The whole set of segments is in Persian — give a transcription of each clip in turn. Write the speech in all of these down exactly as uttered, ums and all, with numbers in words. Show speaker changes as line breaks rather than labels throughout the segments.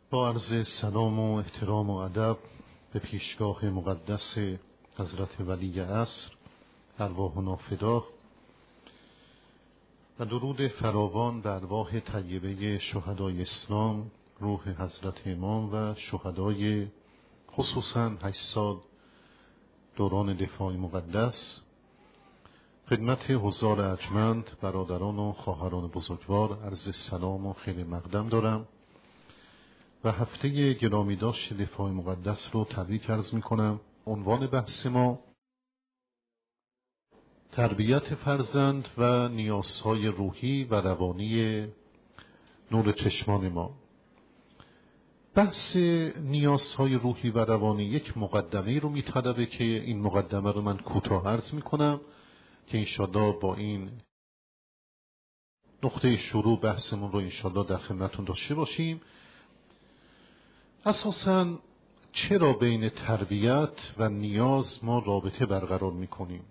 با عرض سلام و احترام و ادب به پیشگاه مقدس حضرت ولی عصر ارواحنا فدا و درود فراوان به ارواح طیبه شهدای اسلام، روح حضرت امام و شهدای خصوصاً هشت سال دوران دفاع مقدس. خدمت حضار ارجمند، برادران و خواهران بزرگوار عرض سلام و خیر مقدم دارم و هفته گرامی داشت دفاع مقدس رو تبریک عرض می کنم. عنوان بحث ما تربیت فرزند و نیازهای روحی و روانی نور چشمان ما. بحث نیازهای روحی و روانی یک مقدمه رو می طلبه که این مقدمه رو من کوتاه عرض می کنم که انشالله با این نقطه شروع بحثمون رو انشالله در خدمتتون داشته باشیم. اساساً چرا بین تربیت و نیاز ما رابطه برقرار میکنیم؟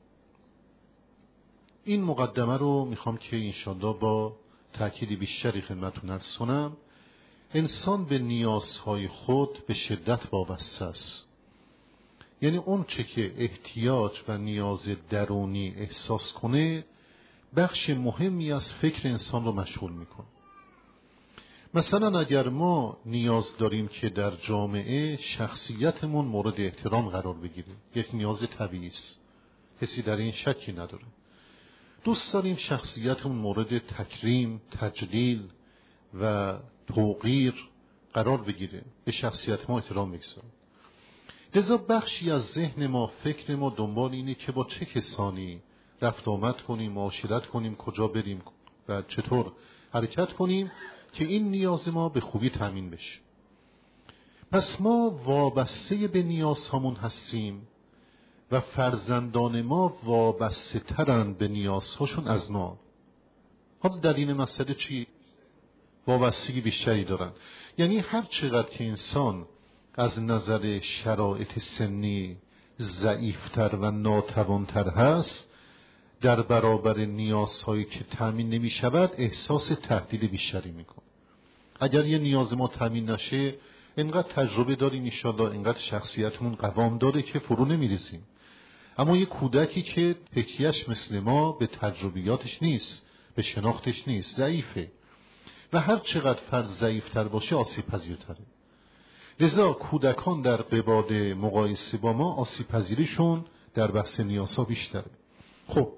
این مقدمه رو میخوام که انشالله با تأکید بیشتری خدمتتون عرض کنم. انسان به نیازهای خود به شدت وابسته است. یعنی اون چه که احتیاج و نیاز درونی احساس کنه بخش مهمی از فکر انسان رو مشغول میکنه. مثلا اگر ما نیاز داریم که در جامعه شخصیتمون مورد احترام قرار بگیره، یک نیاز طبیعی است، کسی در این شکی نداره. دوست داریم شخصیتمون مورد تکریم، تجلیل و توقیر قرار بگیره، به شخصیت ما احترام بگذاریم. لذا بخشی از ذهن ما، فکر ما دنبال اینه که با چه کسانی رفت آمد کنیم، معاشرت کنیم، کجا بریم و چطور حرکت کنیم که این نیاز ما به خوبی تامین بشه. پس ما وابسته به نیازهامون هستیم و فرزندان ما وابسته ترن به نیازهاشون از ما. حالا در این مسئله چی؟ وابستگی بیشتری دارن. یعنی هر چقدر که انسان از نظر شرایط سنی ضعیفتر و ناتوانتر هست، در برابر نیازهایی که تامین نمی شود احساس تهدید بیشتری میکنه. اگر یه نیاز ما تامین نشه، اینقدر تجربه داریم انشالله، اینقدر شخصیتمون قوام داره که فرو نمیریزیم. اما یه کودکی که تکیهش مثل ما به تجربیاتش نیست، به شناختش نیست، ضعیفه و هر چقدر فرد ضعیفتر باشه آسیب پذیرتره. لذا کودکان در قبال مقایسه با ما آسیب پذیریشون در بحث نیازها بیشتره. خب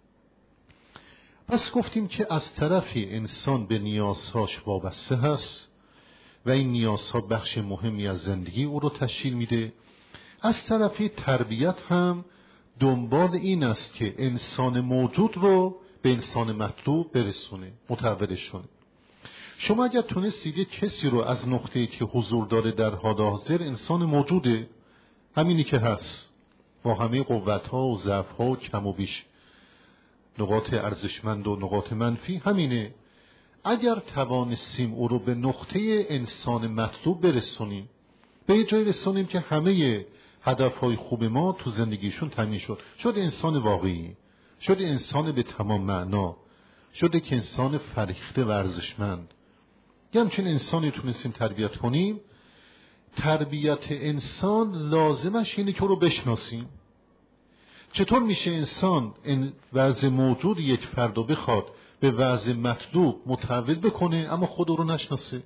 پس گفتیم که از طرفی انسان به نیازهاش وابسته هست و این نیازها بخش مهمی از زندگی او رو تشکیل میده. از طرفی تربیت هم دنبال این است که انسان موجود رو به انسان مطلوب برسونه، متحولش کنه. شما اگر تونستید یک کسی رو از نقطه‌ای که حضور داره در حال حاضر انسان موجوده، همینی که هست، با همه قوت‌ها و ضعف‌ها و کم و بیش، نقاط ارزشمند و نقاط منفی، همینه. اگر توانستیم او رو به نقطه انسان مطلوب برسونیم، به یه جایی رسونیم که همه هدفهای خوب ما تو زندگیشون تامین شد، شد انسان واقعی، شد انسان به تمام معنا، شده که انسان فریخته و ارزشمند، یه همچین انسانی تونستیم تربیت کنیم. تربیت انسان لازمش اینه که او رو بشناسیم. چطور میشه انسان این وضع موجود یک فرد رو بخواد به وضع مطلوب متحول بکنه اما خود رو نشناسه؟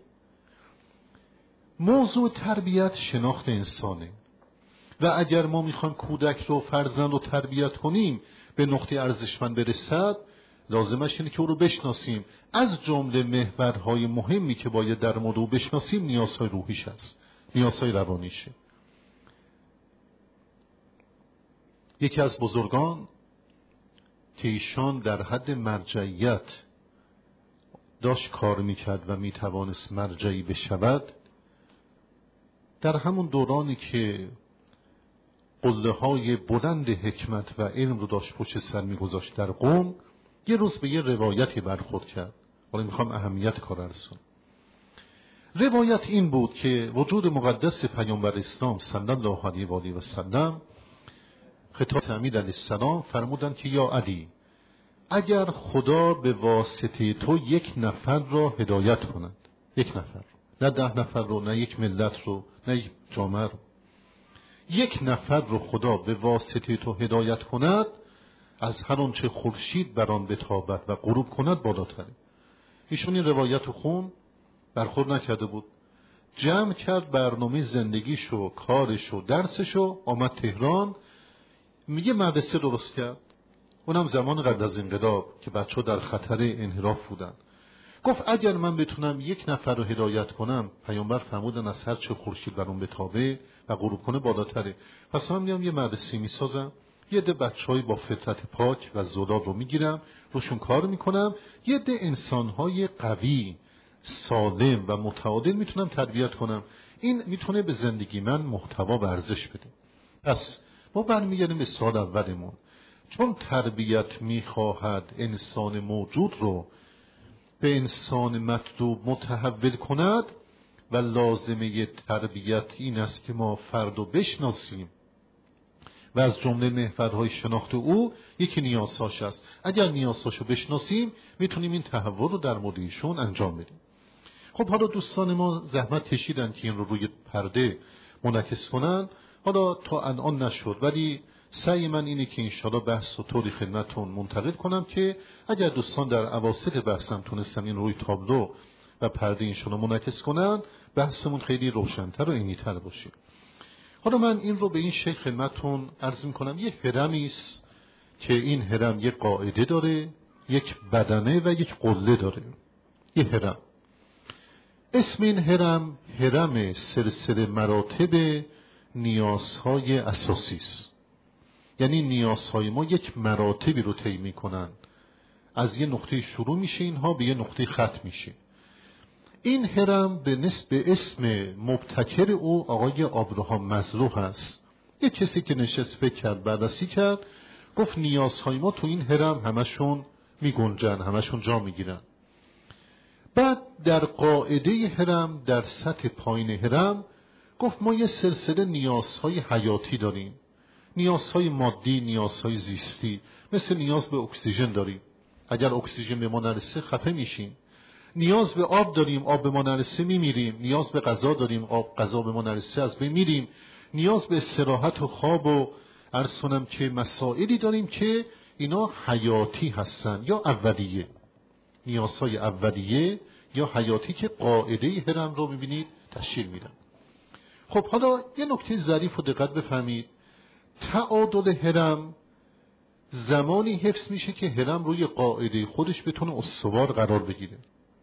موضوع تربیت شناخت انسانه و اگر ما میخوایم کودک رو، فرزند رو تربیت کنیم به نقطه ارزشمند برسد، لازمش اینه که او رو بشناسیم. از جمله محورهای مهمی که باید در مورد او بشناسیم نیازهای روحیش هست، نیازهای روانیشه. یکی از بزرگان که ایشان در حد مرجعیت داشت کار میکرد و میتوانست مرجعی بشود، در همون دورانی که قله های بلند حکمت و علم رو داشت پشت سر میگذاشت در قم، یه روز به یه روایتی برخورد کرد. حالا میخوام اهمیت کار ارسون. روایت این بود که وجود مقدس پیامبر اسلام صلی الله علیه و آله و سلم خطاب امیر علیه السلام فرمودند که یا علی، اگر خدا به واسطه تو یک نفر را هدایت کند، یک نفر نه ده نفر رو، نه یک ملت رو، نه یک جامعه رو. یک نفر رو خدا به واسطه تو هدایت کند، از هر آنچه خورشید بر آن بتابد و غروب کند بالاتره. ایشون این روایت خون برخورد نکرده بود، جمع کرد برنامه زندگیشو، کارشو، درسشو، آمد تهران، میگه مدرسه درست کرد، اونم زمان قبل از انقلاب که بچه‌ها در خطر انحراف بودن. گفت اگر من بتونم یک نفر رو هدایت کنم، پیامبر فرمودن از هر چه خورشید بر اون بتابه و غروب کنه بالاتره. پس من میام یه مدرسه میسازم، یه عده بچهای با فطرت پاک و زلال رو میگیرم، روشون کار میکنم، یه عده انسانهای قوی، سالم و متعادل میتونم تربیت کنم. این میتونه به زندگی من محتوا و ارزش بده. پس ما برمیگردیم به سوال اولمون، چون تربیت میخواهد انسان موجود رو به انسان مطلوب متحول کند و لازمه تربیت این است که ما فرد رو بشناسیم و از جمله محورهای شناخت او یکی نیازهاش است. اگر نیازهاشو بشناسیم میتونیم این تحول رو در مورد ایشون انجام بدیم. خب حالا دوستان ما زحمت کشیدن که این رو روی پرده منعکس کنن، حالا تا الان نشد، ولی سعی من اینه که انشاءالله بحث و طوری خدمتون منتقل کنم که اگر دوستان در اواسط بحثم تونستن این روی تابلو و پرده اینشون رو منعکس کنن، بحثمون خیلی روشن‌تر و عینی‌تر باشه. حالا من این رو به این شکل خدمتون عرض می‌کنم، یک هرمی است که این هرم یک قاعده داره، یک بدنه و یک قله داره. یک هرم، اسم این هرم هرم سلسله مراتب نیازهای اساسی است. یعنی نیازهای ما یک مراتبی رو طی میکنن، از یه نقطه شروع میشه اینها به یه نقطه ختم میشه. این هرم به نسبت اسم مبتکر او آقای آبراهام مزلو هست. یه کسی که نشست فکر کرد، بررسی کرد، گفت نیازهای ما تو این هرم همشون میگنجن، همشون جا میگیرن. بعد در قاعده هرم، در سطح پایین هرم، گفت ما یه سلسله نیازهای حیاتی داریم، نیازهای مادی، نیازهای زیستی، مثل نیاز به اکسیژن داریم، اگر اکسیژن به ما نرسه خفه میشیم. نیاز به آب داریم، آب به ما نرسه میمیریم. نیاز به غذا داریم، آب غذا به ما نرسه از بین میریم. نیاز به استراحت و خواب و عرض کنم که مسائلی داریم که اینا حیاتی هستن یا اولیه، نیازهای اولیه یا حیاتی که قاعده هرم رو میبینید تشکیل میدن. خب حالا یه نکته ظریف و دقت بفهمید، تعادل هرم زمانی حفظ میشه که هرم روی قاعده خودش بتونه استوار قرار بگیره.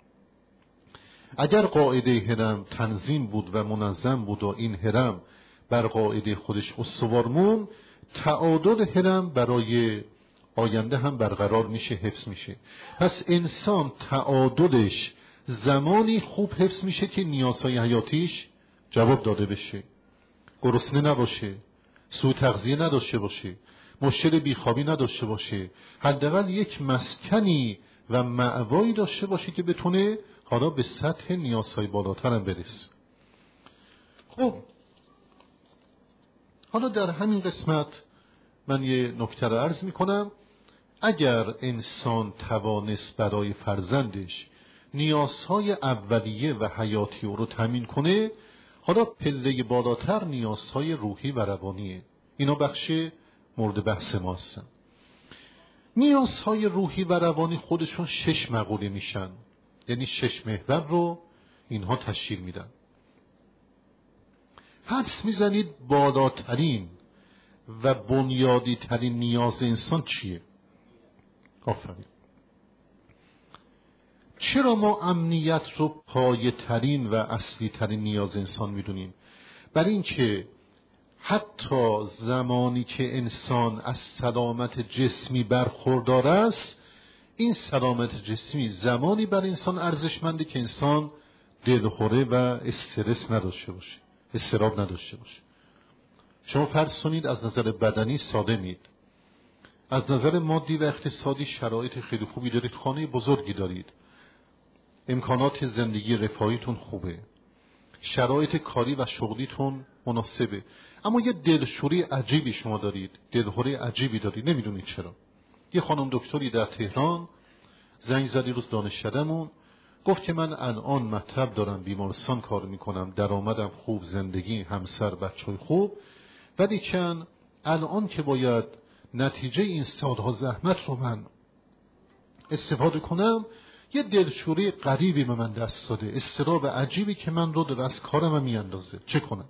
اگر قاعده هرم تنظیم بود و منظم بود و این هرم بر قاعده خودش استوار مون، تعادل هرم برای آینده هم برقرار میشه، حفظ میشه. پس انسان تعادلش زمانی خوب حفظ میشه که نیازهای حیاتیش جواب داده بشه، گرسنه نباشه، سوء تغذیه نداشته باشه، مشکل بیخوابی نداشته باشه، حداقل یک مسکنی و مأوایی داشته باشه که بتونه حالا به سطح نیازهای بالاتر هم برسه. خب حالا در همین قسمت من یه نکته رو عرض میکنم. اگر انسان توانست برای فرزندش نیازهای اولیه و حیاتی رو تامین کنه، حالا پله بالاتر نیازهای روحی و روانیه. اینا بخش مورد بحث ما هستن. نیازهای روحی و روانی خودشون شش مقوله میشن، یعنی شش محور رو اینها تشکیل میدن. حدس میزنید بالاترین و بنیادی ترین نیاز انسان چیه؟ آفرین. چرا ما امنیت رو پایه ترین و اصلی ترین نیاز انسان میدونیم؟ برای اینکه حتی زمانی که انسان از سلامت جسمی برخوردار است، این سلامت جسمی زمانی بر انسان ارزشمنده که انسان دلهره و استرس نداشته باشه، اضطراب نداشته باشه. شما فرض کنید از نظر بدنی سالمید، از نظر مادی و اقتصادی شرایط خیلی خوبی دارید، خانه بزرگی دارید، امکانات زندگی رفاهیتون خوبه، شرایط کاری و شغلیتون مناسبه، اما یه دلشوری عجیبی شما دارید، دلهره عجیبی دارید، نمیدونید چرا. یه خانم دکتری در تهران زنگ زدی روز دانشکدهمون، گفت که من الان مطب دارم، بیمارستان کار میکنم، درآمدم خوب، زندگی، همسر، بچه‌های خوب، ولی کن الان که باید نتیجه این سالها زحمت رو من استفاده کنم، یه دلشوری غریبی به من دست داده، اضطراب عجیبی که من رو در از کارم میاندازه، چه کنم؟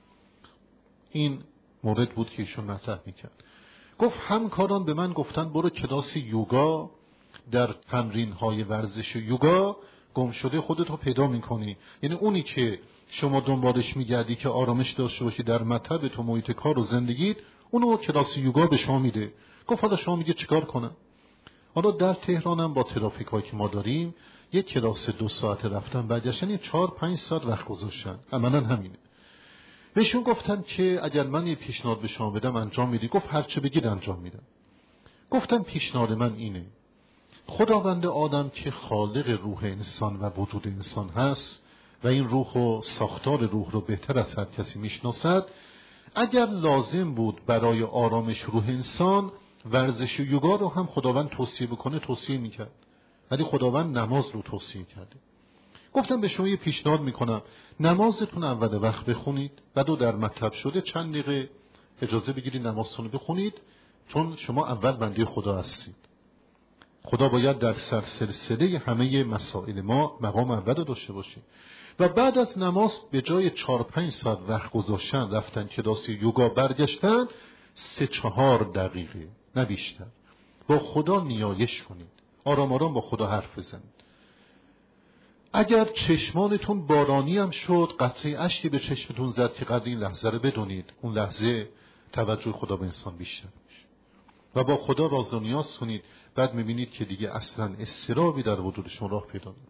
این مورد بود که ایشون مطرح میکرد. گفت همکاران به من گفتن برو کلاس یوگا، در تمرین های ورزش یوگا گم شده خودت رو پیدا میکنی، یعنی اونی که شما دنبالش میگردی که آرامش داشته باشی در مطب تو، محیط کار و زندگیت، اونو کلاس یوگا به شما میده. گفت حالا شما میگه چیکار کنم؟ حالا در تهرانم با ترافیک هایی که ما داریم یک کلاس دو ساعت رفتن برگشتن یه چهار پنج ساعت وقت گذاشتن، عملا همینه. بهشون گفتن که اگر من یه پیشنهاد به شما بدم انجام میدی؟ گفت هرچه بگید انجام میدم. گفتم پیشنهاد من اینه، خداوند آدم که خالق روح انسان و وجود انسان هست و این روح و ساختار روح رو بهتر از هر کسی میشناسد، اگر لازم بود برای آرامش روح انسان ورزش یوگا رو هم خداوند توصیه بکنه توصیه میکرد، ولی خداوند نماز رو توصیه کرده. گفتم به شما یه پیشنهاد میکنم، نمازتون اول وقت بخونید، بعدو در مطلب شده چند دقیقه اجازه بگیرید نمازتون رو بخونید، چون شما اول بنده خدا هستید. خدا باید در سلسله همه مسائل ما مقام اول داشته باشه و بعد از نماز به جای چهار پنج ساعت وقت گذاشتن رفتن کلاس یوگا برگشتن سه چهار دقیقه نه بیشتر با خدا نیایش کنید، آرام آرام با خدا حرف بزنید. اگر چشمانتون بارانی هم شد، قطره اشکی به چشمتون زد که قدر این لحظه رو بدونید، اون لحظه توجه خدا به انسان بیشتر میشه و با خدا راز و نیاز کنید. بعد میبینید که دیگه اصلا اضطرابی در وجودشون راه پیدا نمیکنه.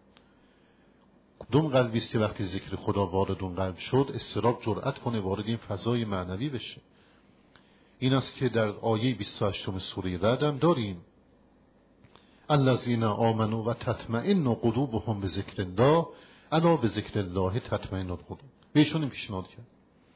کدوم قلبی است که وقتی ذکر خدا وارد اون قلب شد، اضطراب جرأت کنه وارد این فضای معنوی بشه. این است که در آیه بیست و هشت سوره رعد هم داریم، الذین آمنوا و تطمئن قلوبهم بذکر الله الا بذکر الله تطمئن القلوب. بهشون این پیشنهاد کرد.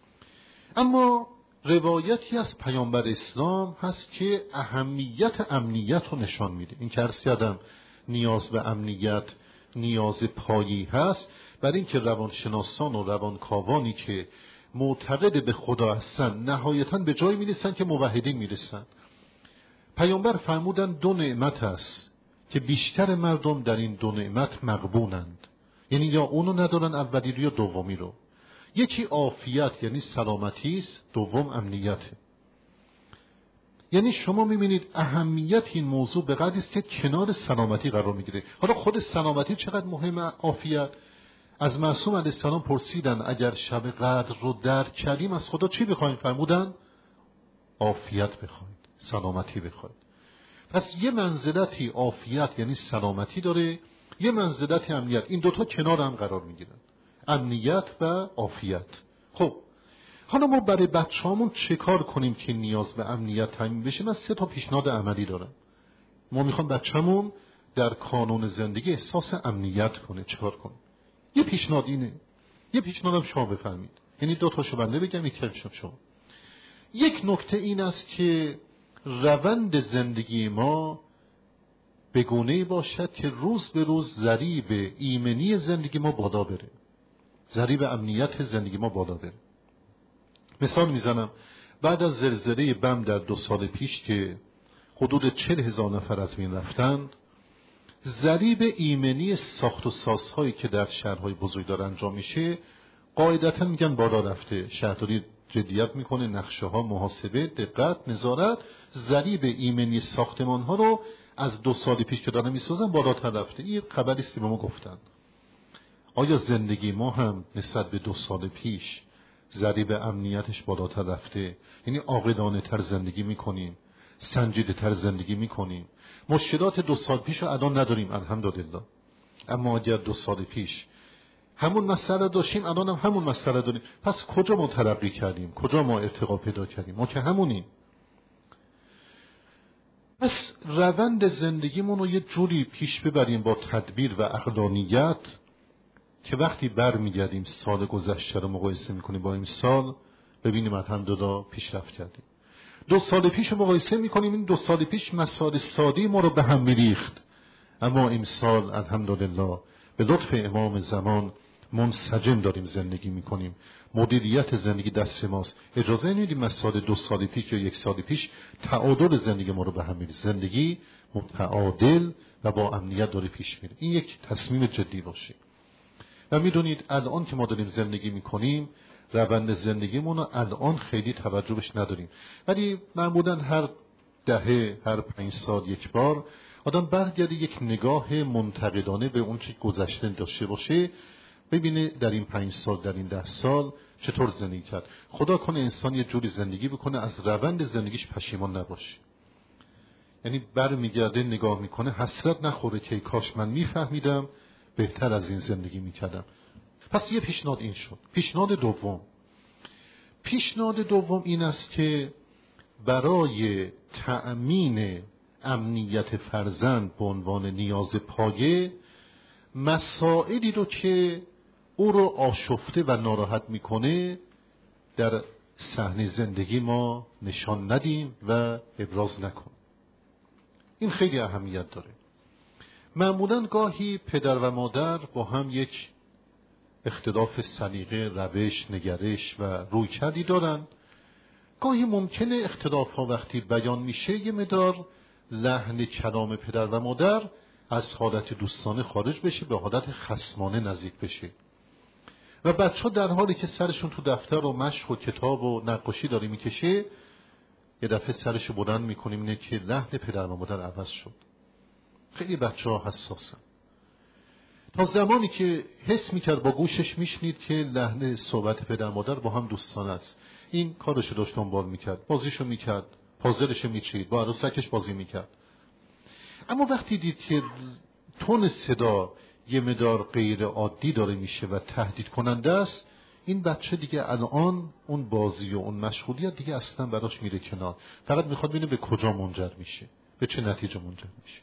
اما روایتی از پیامبر اسلام هست که اهمیت امنیت رو نشان میده. این که عرض کردم نیاز به امنیت نیاز پایی هست، برای اینکه روانشناسان و روانکاوانی که معتقد به خدا هستن نهایتاً به جای میرسن که موحدین میرسن. پیامبر فرمودن دو نعمت هست که بیشتر مردم در این دو نعمت مغبونند، یعنی یا اونو ندارن اولی رو یا دومی رو. یکی عافیت یعنی سلامتی است، دوم امنیته. یعنی شما میبینید اهمیت این موضوع به قدری است که کنار سلامتی قرار میگیره. حالا خود سلامتی چقدر مهمه، عافیت. از معصوم علیه السلام پرسیدن اگر شب قدر رو درک کردیم از خدا چی بخوایم؟ فرمودن عافیت بخواید، سلامتی بخواید. پس یه منزلتی عافیت یعنی سلامتی داره، یه منزلتی امنیت. این دوتا کنار هم قرار میگیرن، امنیت و عافیت. خب حالا ما برای بچه‌هامون چه کار کنیم که نیاز به امنیت تامین بشه؟ من سه تا پیشنهاد عملی دارم. ما میخوام بچه‌مون در کانون زندگی احساس امنیت کنه، چیکار کنه؟ یه پیشنهاد اینه، یه پیشنهادم شما بفرمید، یعنی دو تاشو بنده بگم یکیشو شما. یک نکته این است که روند زندگی ما به گونه‌ای باشد که روز به روز ضریب ایمنی زندگی ما بالا بره، ضریب امنیت زندگی ما بالا بره. مثال میزنم، بعد از زلزله بم در دو سال پیش که حدود چهل هزار نفر از بین رفتند، ضریب ایمنی ساخت و سازهایی که در شهرهای بزرگ داره انجام میشه قاعدتا میگن بالا رفته. شهرداری جدیت میکنه، نقشه ها، محاسبه، دقت، نظارت، ضریب ایمنی ساختمان ها رو از دو سال پیش که دارن میسازن بالاتر رفته. این خبری است که به ما گفتن. آیا زندگی ما هم نسبت به دو سال پیش ضریب امنیتش بالاتر رفته؟ یعنی عاقلانه تر زندگی میکنیم، سنجیده تر زندگی میکنیم. مشکلات دو سال پیش رو الان نداریم الحمدلله، اما اگر دو سال پیش همون مسئله داشتیم الان هم همون مسئله داریم، پس کجا ما ترقی کردیم؟ کجا ما ارتقا پیدا کردیم؟ ما که همونیم. پس روند زندگیمون رو یه جوری پیش ببریم با تدبیر و عقلانیت که وقتی برمیگردیم سال گذشته رو مقایسه میکنیم با این سال، ببینیم الحمدلله پیشرفت کردیم. دو سال پیش رو مقایسه میکنیم، این دو سال پیش مسائل ساده ما رو به هم میریخت، اما این سال الحمدلله به لطف امام زمان منسجم داریم زندگی میکنیم. مدیریت زندگی دست ماست. اجازه نمیدیم مسائل دو سال پیش یا یک سال پیش تعادل زندگی ما رو به هم می‌ریزه. زندگی متعادل و با امنیت داره پیش میره. این یک تصمیم جدی باشه. و میدونید الان که ما داریم زندگی میکنیم، روند زندگیمون رو الان خیلی توجه بهش نداریم، ولی معمولا هر دهه، هر پنج سال یک بار آدم برگرده یک نگاه منتقدانه به اون چه گذشته داشته باشه، ببینه در این پنج سال، در این ده سال چطور زندگی کرد. خدا کنه انسان یه جوری زندگی بکنه از روند زندگیش پشیمان نباشه. یعنی برمیگرده نگاه میکنه حسرت نخوره که کاش من میفهمیدم بهتر از این زندگی میکردم. پس یه پیشنهاد این شد. پیشنهاد دوم پیشنهاد دوم این است که برای تأمین امنیت فرزند به عنوان نیاز پایه، مسائلی رو که او رو آشفته و ناراحت میکنه در صحنه زندگی ما نشان ندیم و ابراز نکنیم. این خیلی اهمیت داره. معمولاً گاهی پدر و مادر با هم یک اختلاف سلیقه، روش، نگرش و رویکردی دارن. گاهی ممکنه اختلاف ها وقتی بیان میشه یه مقدار لحن کلام پدر و مادر از حالت دوستانه خارج بشه، به حالت خصمانه نزدیک بشه و بچه ها در حالی که سرشون تو دفتر و مشق و کتاب و نقاشی داره میکشه، یه دفعه سرشو بلند میکنیم اینه که لحن پدر و مادر عوض شد. خیلی بچه ها حساسن. تا زمانی که حس میکرد با گوشش میشنید که لحن صحبت پدر مادر با هم دوستانه است، این کارشو داشت دنبال میکرد، بازیشو میکرد، پازلشو میچید، با عروسکش بازی میکرد. اما وقتی دید که تون صدا یه مقدار غیر عادی داره میشه و تهدید کننده است، این بچه دیگه الان اون بازی و اون مشغولیت دیگه اصلا براش میره کنار. فقط میخواد ببینه به کجا منجر میشه، به چه نتیجه منجر میشه.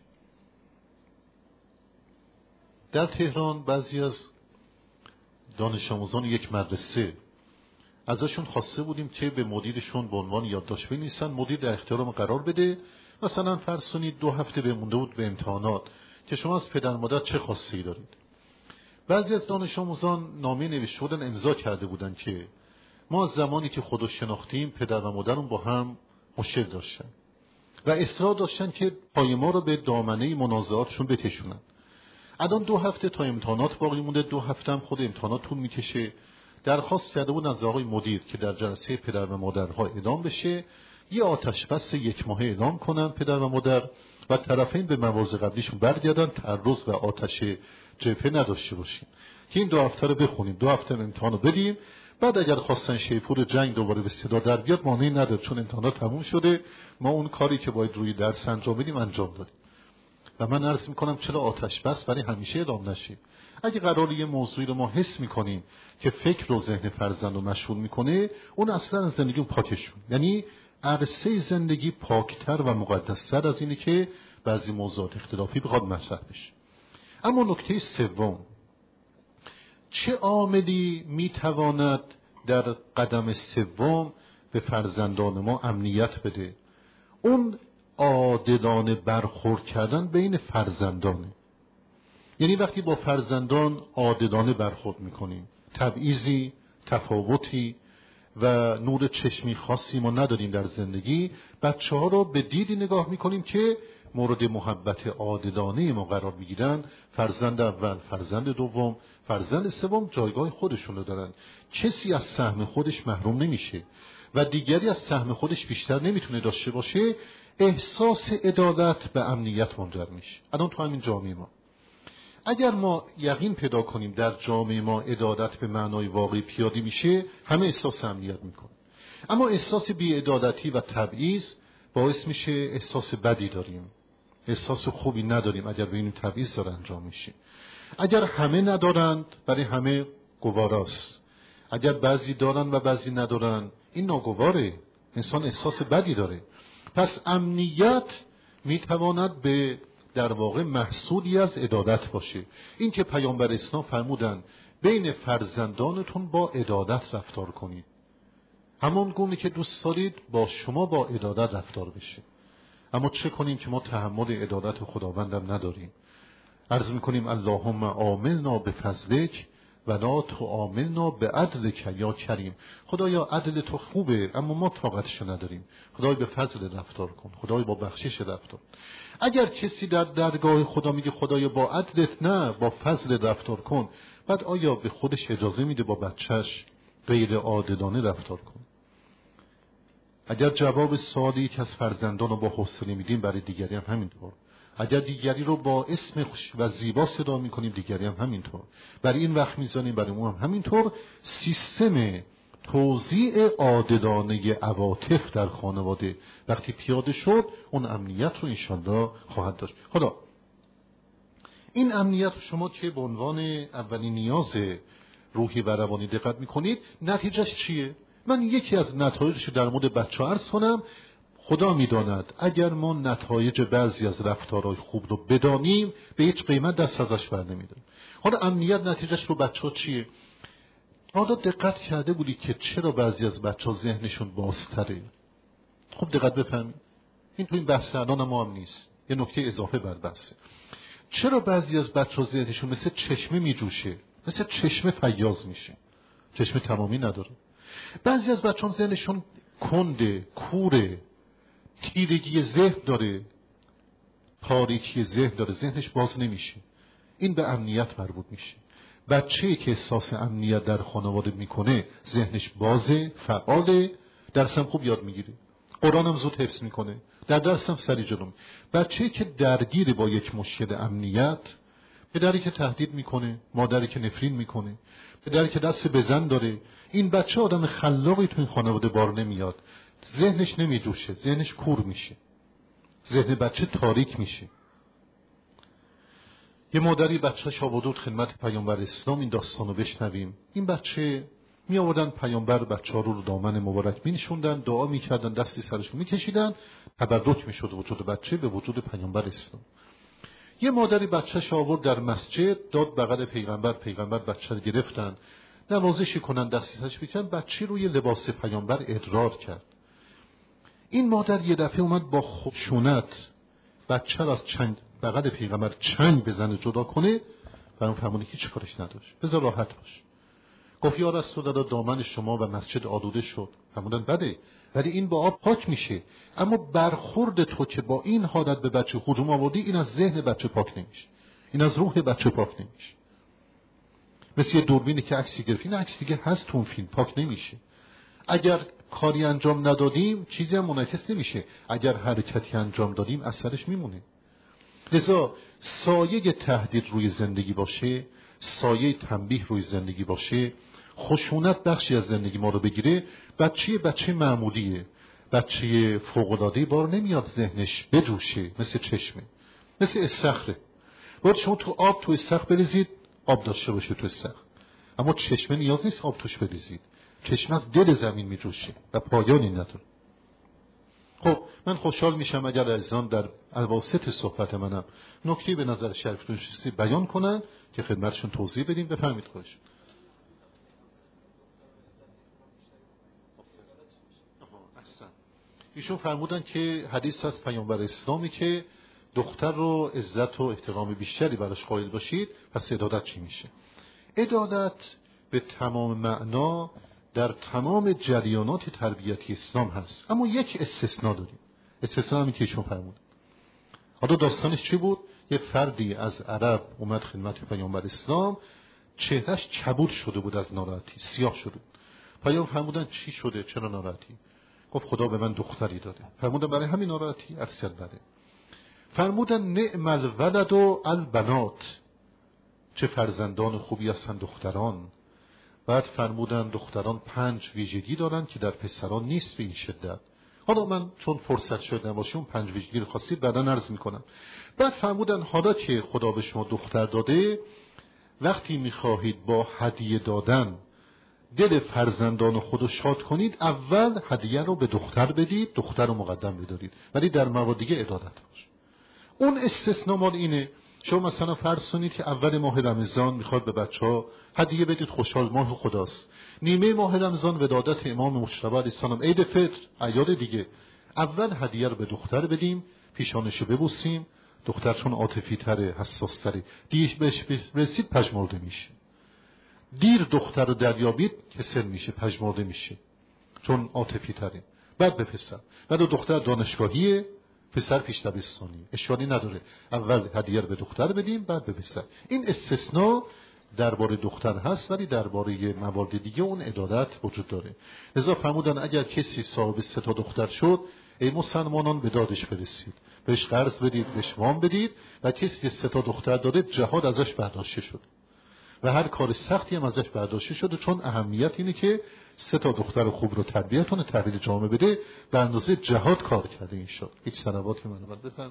در تهران بعضی از دانش آموزان یک مدرسه ازشون خواسته بودیم که به مدیرشون به عنوان یادداشت بنویسن، مدیر در اختیار ما قرار بده. مثلا فرض کنید دو هفته بمونده بود به امتحانات که شما از پدر مادر چه خواسته‌ای دارید. بعضی از دانش آموزان نامه نوشته بودن، امضا کرده بودن که ما از زمانی که خودو شناختیم پدر و مادرمون با هم مشکل داشتن و اصرار داشتن که پای ما رو به دامنه منازعاتشون بکشونن. الان دو هفته تا امتحانات باقی مونده، دو هفته هم خود امتحانات طول میکشه. درخواست کرده بود از آقای مدیر که در جلسه پدر و مادرها اعلام بشه، یه آتش بس یک ماهه اعلام کنن پدر و مادر و طرفین به مواضع قبلیشون برگردن، تعرض و آتش جبهه نداشته باشیم که این دو هفته رو بخونیم، دو هفته امتحان رو بدیم. بعد اگر خواستن شیپور جنگ دوباره به صدا در بیاد مانعی نداره، چون امتحانات تموم شده، ما اون کاری که باید روی درس انجام بدیم انجام دادیم. و من عرض میکنم چرا آتش بس برای همیشه اعلام نشه؟ اگه قراره یه موضوعی رو ما حس میکنیم که فکر و ذهن فرزند رو مشغول میکنه، اون اصلا زندگی اون پاکش کن. یعنی عرصه زندگی پاکتر و مقدستر از اینه که بعضی موضوعات اختلافی بخواد مطرح بشه. اما نکته سوم، چه عاملی میتواند در قدم سوم به فرزندان ما امنیت بده؟ اون عادلانه برخورد کردن بین فرزندانه. یعنی وقتی با فرزندان عادلانه برخورد میکنیم، تبعیضی، تفاوتی و نور چشمی خاصی ما نداریم در زندگی، بچه ها رو به دیدی نگاه میکنیم که مورد محبت عادلانه ما قرار میگیرن. فرزند اول، فرزند دوم، فرزند سوم جایگاه خودشون رو دارن. کسی از سهم خودش محروم نمیشه و دیگری از سهم خودش بیشتر نمیتونه داشته باشه. احساس عدالت به امنیت منجر میشه. الان تو همین جامعه ما اگر ما یقین پیدا کنیم در جامعه ما عدالت به معنای واقعی پیاده میشه، همه احساس امنیت میکنه. اما احساس بی‌عدالتی و تبعیض باعث میشه احساس بدی داریم، احساس خوبی نداریم اگر ببینیم تبعیض داره انجام میشه. اگر همه ندارند برای همه گواراست، اگر بعضی دارن و بعضی ندارن این ناگواره، انسان احساس بدی داره. پس امنیت میتواند به در واقع محصولی از عدالت باشه. این که پیامبر اسلام فرمودن بین فرزندانتون با عدالت رفتار کنید، همون گونه که دوست دارید با شما با عدالت رفتار بشه. اما چه کنیم که ما تحمل عدالت خداوندم نداریم؟ عرض میکنیم اللهم آملنا به فضلک و لا تعاملنا به عدلک یا کریم. خدایا عدل تو خوبه اما ما طاقتش نداریم، خدای به فضل رفتار کن، خدای با بخشش رفتار. اگر کسی در درگاه خدا میگه خدایا با عدلت نه با فضل رفتار کن، بعد آیا به خودش اجازه میده با بچهش غیر عادلانه رفتار کن؟ اگر جواب سوالی یک از فرزندان رو با حوصله میدیم برای دیگری هم همینطور. اگر دیگری رو با اسم خوش و زیبا صدا میکنیم دیگری هم همینطور. برای این وقت میذاریم برای اون هم همینطور. سیستم توزیع عادلانه عواطف در خانواده وقتی پیاده شد اون امنیت رو انشالله خواهد داشت. حالا این امنیت رو شما که به عنوان اولین نیاز روحی و روانی دقت میکنید، نتیجهش چیه؟ من یکی از نتایجش در مورد بچه ها عرض کنم. خدا میداند اگر ما نتایج بعضی از رفتارهای خوب رو بدانیم به هیچ قیمت دست ازش بر نمیداریم. حالا امنیت نتیجهش رو بچه ها چیه؟ حالا دقت کرده بودی که چرا بعضی از بچه ها ذهنشون بازتره؟ خوب دقت بفهمید. این تو این بحث الان ما هم نیست، یه نکته اضافه بر بحثه. چرا بعضی از بچه ها ذهنشون مثل چشمه میجوشه، مثل چشمه فیاض میشه، چشمه تمامی نداره؟ بعضی از بچه ها ذهنشون کنده، کوره، تیرگی ذهن داره، تاریکی ذهن داره، ذهنش باز نمیشه. این به امنیت مربوط میشه. بچه‌ای که احساس امنیت در خانواده میکنه ذهنش بازه، فعاله، درسم خوب یاد میگیره، قرآن هم زود حفظ میکنه، در درس هم سری جلو. بچه‌ای که درگیر با یک مشکل امنیت، پدری که تهدید میکنه، مادری که نفرین میکنه، پدری که دست به زن داره، این بچه آدم خلاقی تو این خانواده بار نمیاد. ذهنش نمیجوشه، ذهنش کور میشه، ذهن بچه تاریک میشه. یه مادری بچه‌ش آورد خدمت پیامبر اسلام، این داستانو بشنویم. این بچه می آوردن پیامبر بچه‌ها رو رو دامن مبارک می نشوندن، دعا میکردن، دستی سرشون میکشیدن، تبرک میشد وجود بچه به وجود پیامبر اسلام. یه مادری بچه‌ش آورد در مسجد، داد بغل پیغمبر، پیغمبر بچه رو گرفتن، نوازشی کنن، دستی سرش بکنن، بچه روی لباس پیامبر ادرار کرد. این مادر یه دفعه اومد با خشونت بچه را از چنگ بغل پیغمبر چنگ بزنه جدا کنه، برام فرمونه که چه کارش نداشت، بذار راحت باش. گفت یا رسول الله دامن شما و مسجد آلوده شد. فرمودن بله، ولی این با آب پاک میشه، اما برخورد تو که با این حالت به بچه هجوم آوردی، این از ذهن بچه پاک نمیشه، این از روح بچه پاک نمیشه. مثل یه دوربینی که عکسی گرفت، این عکس دیگه هست تو اون فیلم، پاک نمیشه. اگر کاری انجام ندادیم چیزی هم منعکس نمیشه، اگر حرکتی انجام دادیم اثرش میمونه. لذا سایه تهدید روی زندگی باشه، سایه تنبیه روی زندگی باشه، خشونت بخشی از زندگی ما رو بگیره، بچه بچه معمولیه، بچه فوق‌العاده بار نمیاد ذهنش بجوشه، مثل چشمه، مثل استخره. باید شما تو آب تو استخر بریزید، آب داشته باشه تو استخر، اما چشمه نیاز نیست آب توش بریزید، چشمه از دل زمین میجوشه و پایانی نداره. خب من خوشحال میشم اگر عزیزان در اواسط صحبت منم نکته به نظر شریفتون چیزی بیان کنن که خدمتشون توضیح بدیم. بفرمایید خواهش. ایشون فرمودن که حدیث از پیامبر اسلامی که دختر رو عزت و احترام بیشتری براش قائل باشید، پس عدالت چی میشه؟ عدالت به تمام معنا در تمام جریانات تربیتی اسلام هست، اما یک استثناء داریم. استثناء همی که ایشون فرمودن. حالا داستانش چی بود؟ یه فردی از عرب اومد خدمت پیامبر اسلام، چهرهش کبود شده بود از ناراحتی، سیاه شده بود. پیامبر فرمودن چی شده؟ چرا ناراحتی؟ گفت خدا به من دختری داده. فرمودن برای همین ناراحتی؟ اکثر بده. فرمودن نعم الولد و البنات، چه فرزندان خوبی هستن دختران. بعد فرمودن دختران پنج ویژگی دارن که در پسران نیست به این شدت. حالا من چون فرصت شد نباشه اون پنج ویژگی رو خواستید بعدا عرض میکنم. بعد فرمودن حالا که خدا به شما دختر داده، وقتی میخواهید با هدیه دادن دل فرزندان خودو شاد کنید، اول هدیه رو به دختر بدید، دختر رو مقدم بدارید، ولی در موارد دیگه عدالت باشه. اون استثناء مال اینه. شما مثلا فرض کنید که اول ماه رمضان میخواد به بچه‌ها هدیه بدید، خوشحال ماه خداست. نیمه ماه رمضان ولادت امام مجتبی علیه السلام، عید فطر، اعیاد دیگه. اول هدیه رو به دختر بدیم، پیشانشو ببوسیم، دختر چون عاطفی تره، حساس تره، دیر بهش رسید پژمرده میشه. دیر دختر رو دریابید کسل میشه، پژمرده میشه، چون عاطفی تره. بعد به پسر، بعد دختر دانشگاهیه، پسر پیش دبستانی، اشکالی نداره. اول هدیه رو به دختر بدیم، بعد به پسر. این استثناء درباره دختر هست، ولی درباره موارد دیگه اون عدالت وجود داره. لذا فرمودن اگر کسی صاحب سه تا دختر شد، ای مسلمانان به دادش برسید، بهش قرض بدید، بهش وام بدید، و کسی که سه تا دختر داره جهاد ازش برداشته شد و هر کار سختی هم ازش برداشته شده، چون اهمیت اینه که سه تا دختر خوب رو تربیت کنه، تحویل جامعه بده، به اندازه جهاد کار کرده این شد. هیچ صلواتی من بعد بفهم.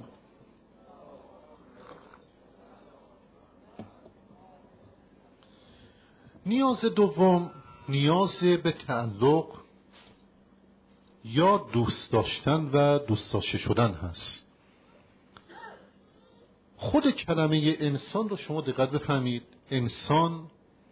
نیاز دوم نیاز به تعلق یا دوست داشتن و دوست داشته شدن هست. خود کلمه انسان رو شما دقت بفهمید. انسان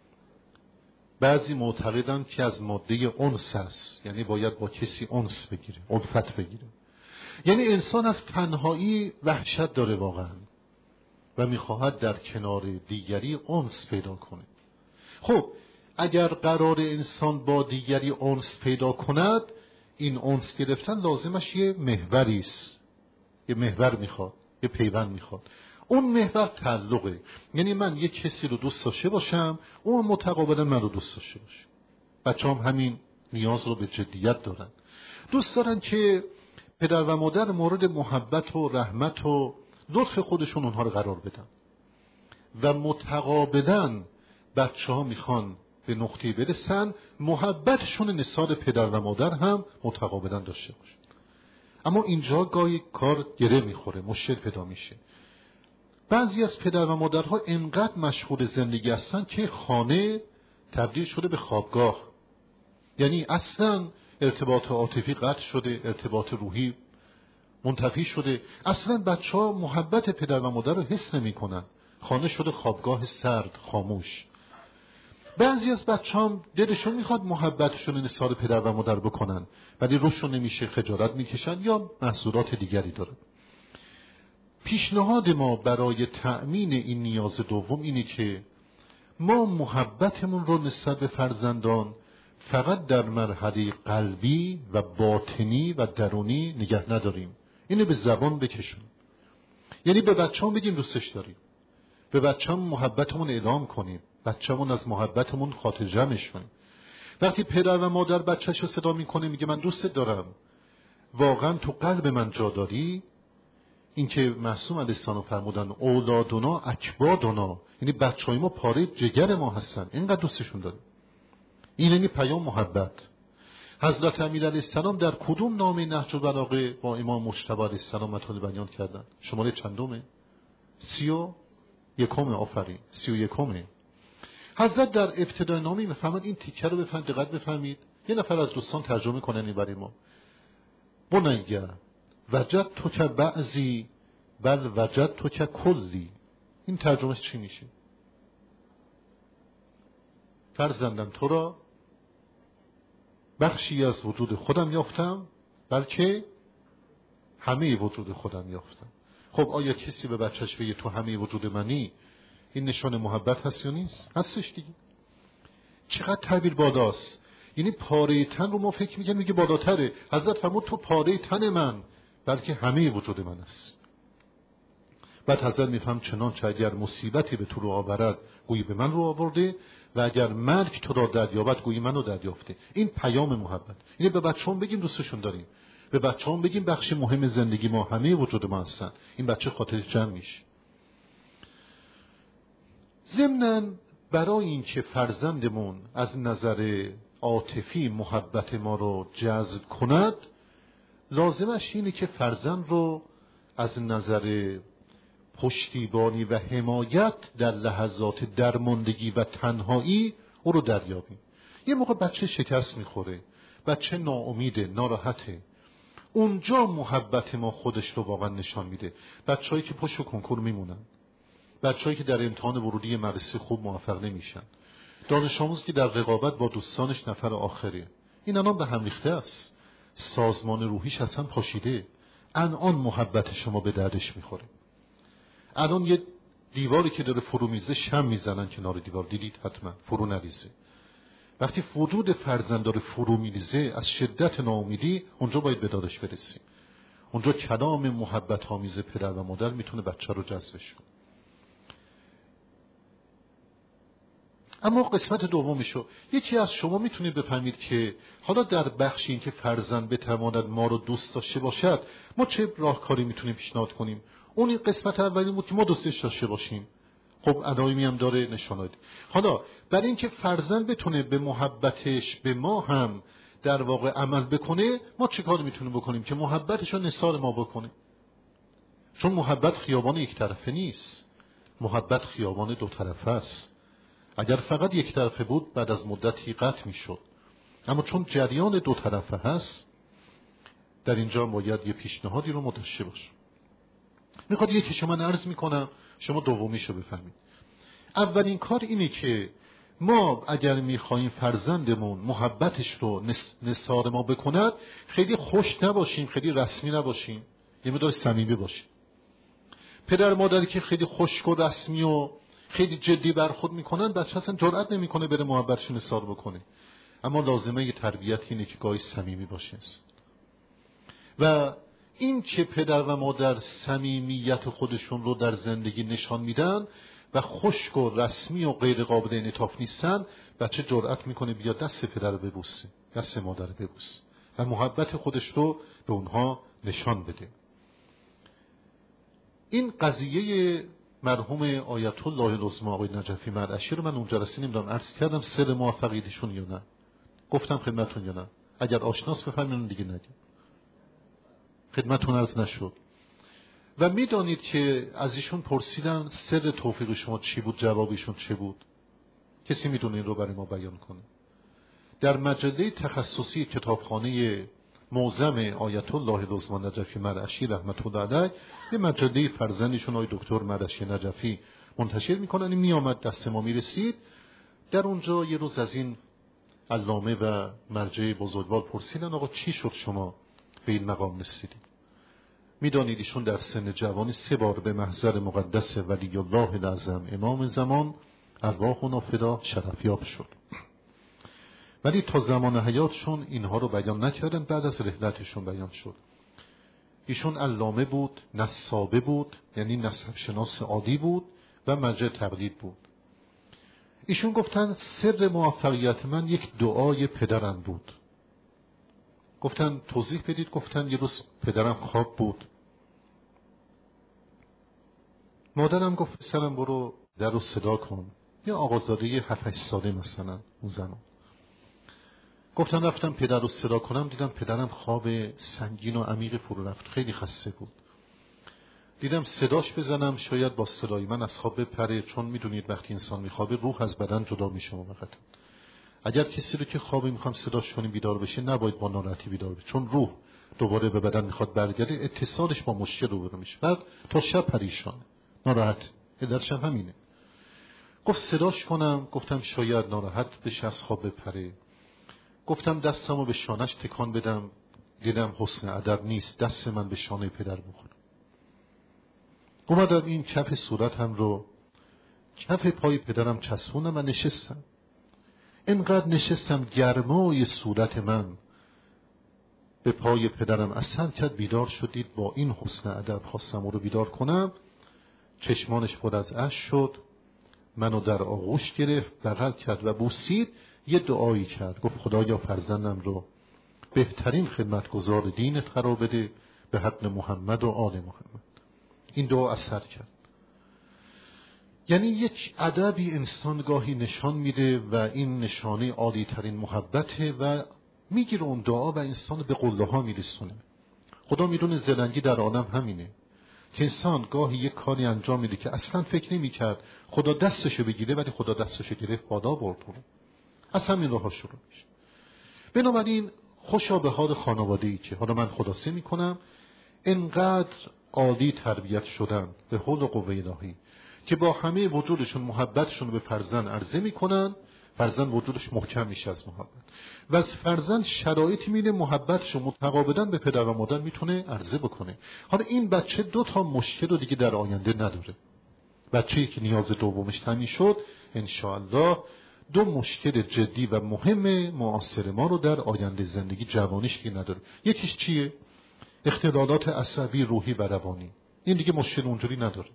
بعضی معتقدن که از ماده انس هست، یعنی باید با کسی انس بگیره، الفت بگیره. یعنی انسان از تنهایی وحشت داره واقعا و میخواهد در کنار دیگری انس پیدا کنه. خب اگر قرار انسان با دیگری انس پیدا کند، این انس گرفتن لازمش یه محوری است، یه محور میخواد، یه پیوند میخواد. اون محور تعلقه، یعنی من یک کسی رو دوست داشته باشم، اون متقابلا من رو دوست داشته باشه. بچه هم همین نیاز رو به جدیت دارن، دوست دارن که پدر و مادر مورد محبت و رحمت و لطف خودشون اونها رو قرار بدن و متقابلا بچه ها میخوان به نقطه برسن محبتشون نسبت پدر و مادر هم متقابلا داشته باشه. اما اینجا گاهی کار گره میخوره، مشکل پیدا میشه. بعضی از پدر و مادرها انقدر مشغول زندگی هستن که خانه تبدیل شده به خوابگاه، یعنی اصلا ارتباط عاطفی قطع شده، ارتباط روحی منتفی شده، اصلا بچه ها محبت پدر و مادر رو حس نمی کنن. خانه شده خوابگاه سرد خاموش. بعضی از بچه هم دلشون میخواد محبتشون نسبت پدر و مادر بکنن، ولی روشون نمیشه، خجالت میکشن یا محصولات دیگری داره. پیشنهاد ما برای تأمین این نیاز دوم اینه که ما محبتمون رو نسبت به فرزندان فقط در مرحله قلبی و باطنی و درونی نگه نداریم، اینو به زبان بکشیم. یعنی به بچه‌مون بگیم دوستش داریم، به بچه‌مون محبتمون اعلام کنیم، بچه‌مون از محبتمون خاطر جمعش کنیم. وقتی پدر و مادر بچه‌ش رو صدا میکنه میگه من دوستت دارم، واقعا تو قلب من جا داری، این که معصوم علیه السلام فرمودن اولادنا اکبادنا، یعنی بچهای ما پاره جگر ما هستن، اینقدر دوستشون داریم. این یعنی پیام محبت. حضرت امیر علیه السلام در کدوم نامه نهج البلاغه با امام مجتبی علیه السلام مطالب بیان کردن؟ شماره چندمه؟ سی و یکمه. آفرین، سی و یکمه. حضرت در ابتدای نامه میفهمد، این تیکه رو بفهمید، دقت بفهمید. یه نفر از دوستان ترجمه کنن این برای ما. بنیه وجد تو که بعضی بل وجد تو که کلی. این ترجمهش چی میشه؟ فرزندم تو را بخشی از وجود خودم یافتم، بلکه همه وجود خودم یافتم. خب آیا کسی به بچهش بگه تو همه وجود منی، این نشان محبت هست یا نیست؟ هستش دیگه. چقدر تعبیر بالاست. یعنی پاره تن رو ما فکر میگم میگه بالاتره. حضرت فرمود تو پاره تن من، بلکه همه وجود من است. بعد حضرت میفهم چنانچه اگر مصیبتی به تو رو آورد گویی به من رو آورده و اگر مرگ تو را دریابد گویی من رو دریافته. این پیام محبت. اینه به بچه‌هام بگیم دوستشون داریم، به بچه‌هام بگیم بخش مهم زندگی ما، همه وجود ما هستن. این بچه خاطرش جمع میشه. ضمناً برای اینکه فرزندمون از نظر عاطفی محبت ما رو جذب کند، لازمش اینه که فرزند رو از نظر پشتیبانی و حمایت در لحظات درماندگی و تنهایی او رو دریابیم. یه موقع بچه شکست میخوره، بچه ناامیده، ناراحته، اونجا محبت ما خودش رو واقعا نشان میده. بچه‌هایی که پشت کنکور میمونن، بچه‌هایی که در امتحان ورودی مدرسه خوب موفق نمیشن، دانش آموزی که در رقابت با دوستانش نفر آخره، این الان به هم ریخته است، سازمان روحیش اصلا پاشیده. الان محبت شما به دردش میخوره. الان یه دیواری که داره فرو میزه شم میزنن کنار دیوار، دیدید حتما، فرو نریزه. وقتی وجود فرزند داره فرو میریزه از شدت ناامیدی، اونجا باید به دادش برسیم. اونجا کلام محبت آمیز پدر و مادر میتونه بچه رو جذبش کنه. اما قسمت دومشو یکی از شما میتونید بفهمید که حالا در بخش این که فرزند بتواند ما رو دوست داشته باشد، ما چه راهکاری میتونیم پیشنهاد کنیم؟ اون این قسمت اولی بود که ما دوستش داشته باشیم. خب علائمی هم داره، نشانات. حالا برای اینکه فرزند بتونه به محبتش به ما هم در واقع عمل بکنه، ما چه کار میتونیم بکنیم که محبتش رو نثار ما بکنه؟ چون محبت خیابان یک طرفه نیست، محبت خیابان دو طرفه است. اگر فقط یک طرفه بود بعد از مدتی قطع میشد، اما چون جریان دو طرفه هست، در اینجا باید یه پیشنهادی رو داشته باشه. میخواد یکی شما عرض میکنم، شما دومیشو بفهمید. اولین کار اینه که ما اگر میخوایم فرزندمون محبتش رو نثار ما بکند، خیلی خوش نباشیم، خیلی رسمی نباشیم، یه مقدار صمیمی باشیم. پدر مادری که خیلی خشک و رسمی و خیلی جدی برخورد میکنن، بچه اصلا جرئت نمیکنه بره محبتش رو نثار بکنه. اما لازمه یه تربیت اینه که گاهی صمیمی باشه. و این که پدر و مادر صمیمیت خودشون رو در زندگی نشان میدن و خشک و رسمی و غیر قابل انعطاف نیستن، بچه جرأت میکنه بیا دست پدر رو ببوسه، دست مادر رو ببوسه و محبت خودش رو به اونها نشان بده. این قضیه مرحوم آیت الله العظمی آقای نجفی مرعشی رو من اون جلسه نمیدونم عرض کردم سر موفقیتشون یا نه، گفتم خدمتتون یا نه؟ اگر آشناس بفهمین دیگه نگید، خدمتتون عرض نشد. و میدانید که از ایشون پرسیدن سر توفیق شما چی بود، جوابشون چه بود؟ کسی میدونه این رو برای ما بیان کنه؟ در مجله تخصصی کتابخانه معظم آیت الله العظمی نجفی مرعشی رحمت الله علیه، یه مجله فرزندشون آقای دکتر مرعشی نجفی منتشر میکنن. این میامد دست ما میرسید. در اونجا یه روز از این علامه و مرجع بزرگوار پرسیدن آقا چی شد شما به این مقام رسیدید؟ میدانید ایشون در سن جوانی سه بار به محضر مقدس ولی الله الاعظم امام زمان ارواحنا فدا شرفیاب شد، ولی تا زمان حیاتشون اینها رو بیان نکردن، بعد از رحلتشون بیان شد. ایشون علامه بود، نسابه بود، یعنی نسب شناس عادی بود و مرجع تقلید بود. ایشون گفتن سر موفقیت من یک دعای پدرم بود. گفتن توضیح بدید. گفتن یه روز پدرم خواب بود، مادرم گفت سرم برو در رو صدا کن، یا آقازاده هفت هشت ساله مثلا اون زمان. گفتن رفتم پدر رو صدا کنم، دیدم پدرم خواب سنگین و عمیق فرو رفت، خیلی خسته بود. دیدم صداش بزنم شاید با صدای من از خواب بپره، چون میدونید وقتی انسان میخوابه روح از بدن جدا میشه موقتا. اگر کسی رو که خوابه میخوام صداش کنیم بیدار بشه، نباید با ناراحتی بیدار بشه، چون روح دوباره به بدن میخواد برگرده، اتصالش با مشکل روبرو میشه، بعد تا شب پریشان ناراحت. درش هم همینه. گفت صداش کنم، گفتم شاید ناراحت بشه از خواب بپره. گفتم دستمو به شانش تکان بدم، دیدم حسن ادب نیست، دست من به شانه پدر بخوره. اومدم این کف صورتم رو کف پای پدرم چسبوندم و نشستم. اینقدر نشستم گرمای صورت من به پای پدرم اثر کرد، بیدار شدید. با این حسن ادب خواستم او رو بیدار کنم، چشمانش پر از اشک شد، منو در آغوش گرفت، بغل کرد و بوسید، یه دعایی کرد. گفت خدایا فرزندم رو بهترین خدمتگزار دینت قرار بده به حد محمد و آل محمد. این دعا اثر کرد. یعنی یک ادبی انسان گاهی نشان میده و این نشانه عالی ترین محبته و میگیره اون دعا و انسان به قله ها میرسونه. خدا میدونه زرنگی در عالم همینه که انسان گاهی یک کاری انجام میده که اصلا فکر نمیکرد خدا دستشو بگیره، ولی خدا دستشو گرفت بالا برد. از همین راه ها شروع میشه. بنابراین خوشا به حال خانواده ای که حالا من خلاصه میکنم انقدر عالی تربیت شدن به حول و قوه الهی که با همه وجودشون محبتشون به فرزند عرضه میکنن فرزند وجودش محکم میشه از محبت و از فرزند شرایطی میده محبتشو متقابلا به پدر و مادر میتونه عرضه بکنه. حالا این بچه دو تا مشکل رو دیگه در آینده نداره. بچه‌ای که نیاز دومش تامین شد انشاءالله دو مشکل جدی و مهم معاصر ما رو در آینده زندگی جوانیش که نداره. یکیش چیه؟ اختلالات عصبی، روحی و روانی. این دیگه مشکل اونجوری نداره.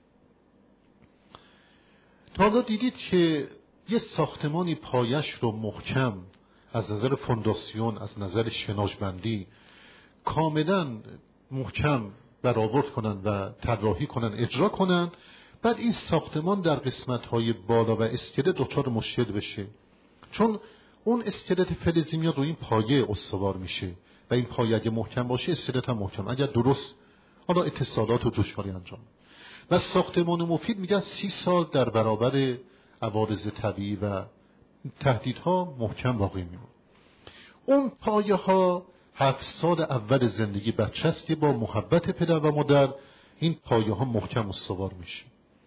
تا حالا دیدید که یه ساختمانی پایش رو محکم از نظر فونداسیون، از نظر شناژبندی کاملا محکم برآورد کنن و طراحی کنن، اجرا کنن، بعد این ساختمان در قسمت‌های بالا و اسکلت دچار مشکل بشه، چون اون اسکلت فلزی میاد روی این پایه استوار میشه و این پایه اگه محکم باشه اسکلت هم محکم، اگر درست حالا اتصالات و جوشکاری انجام و ساختمان مفید میگن سی سال در برابر عوارض طبیعی و تهدیدها محکم باقی میمونه. اون پایه ها هفت سال اول زندگی بچه است که با محبت پدر و مادر این پایه ها محکم استوار میشه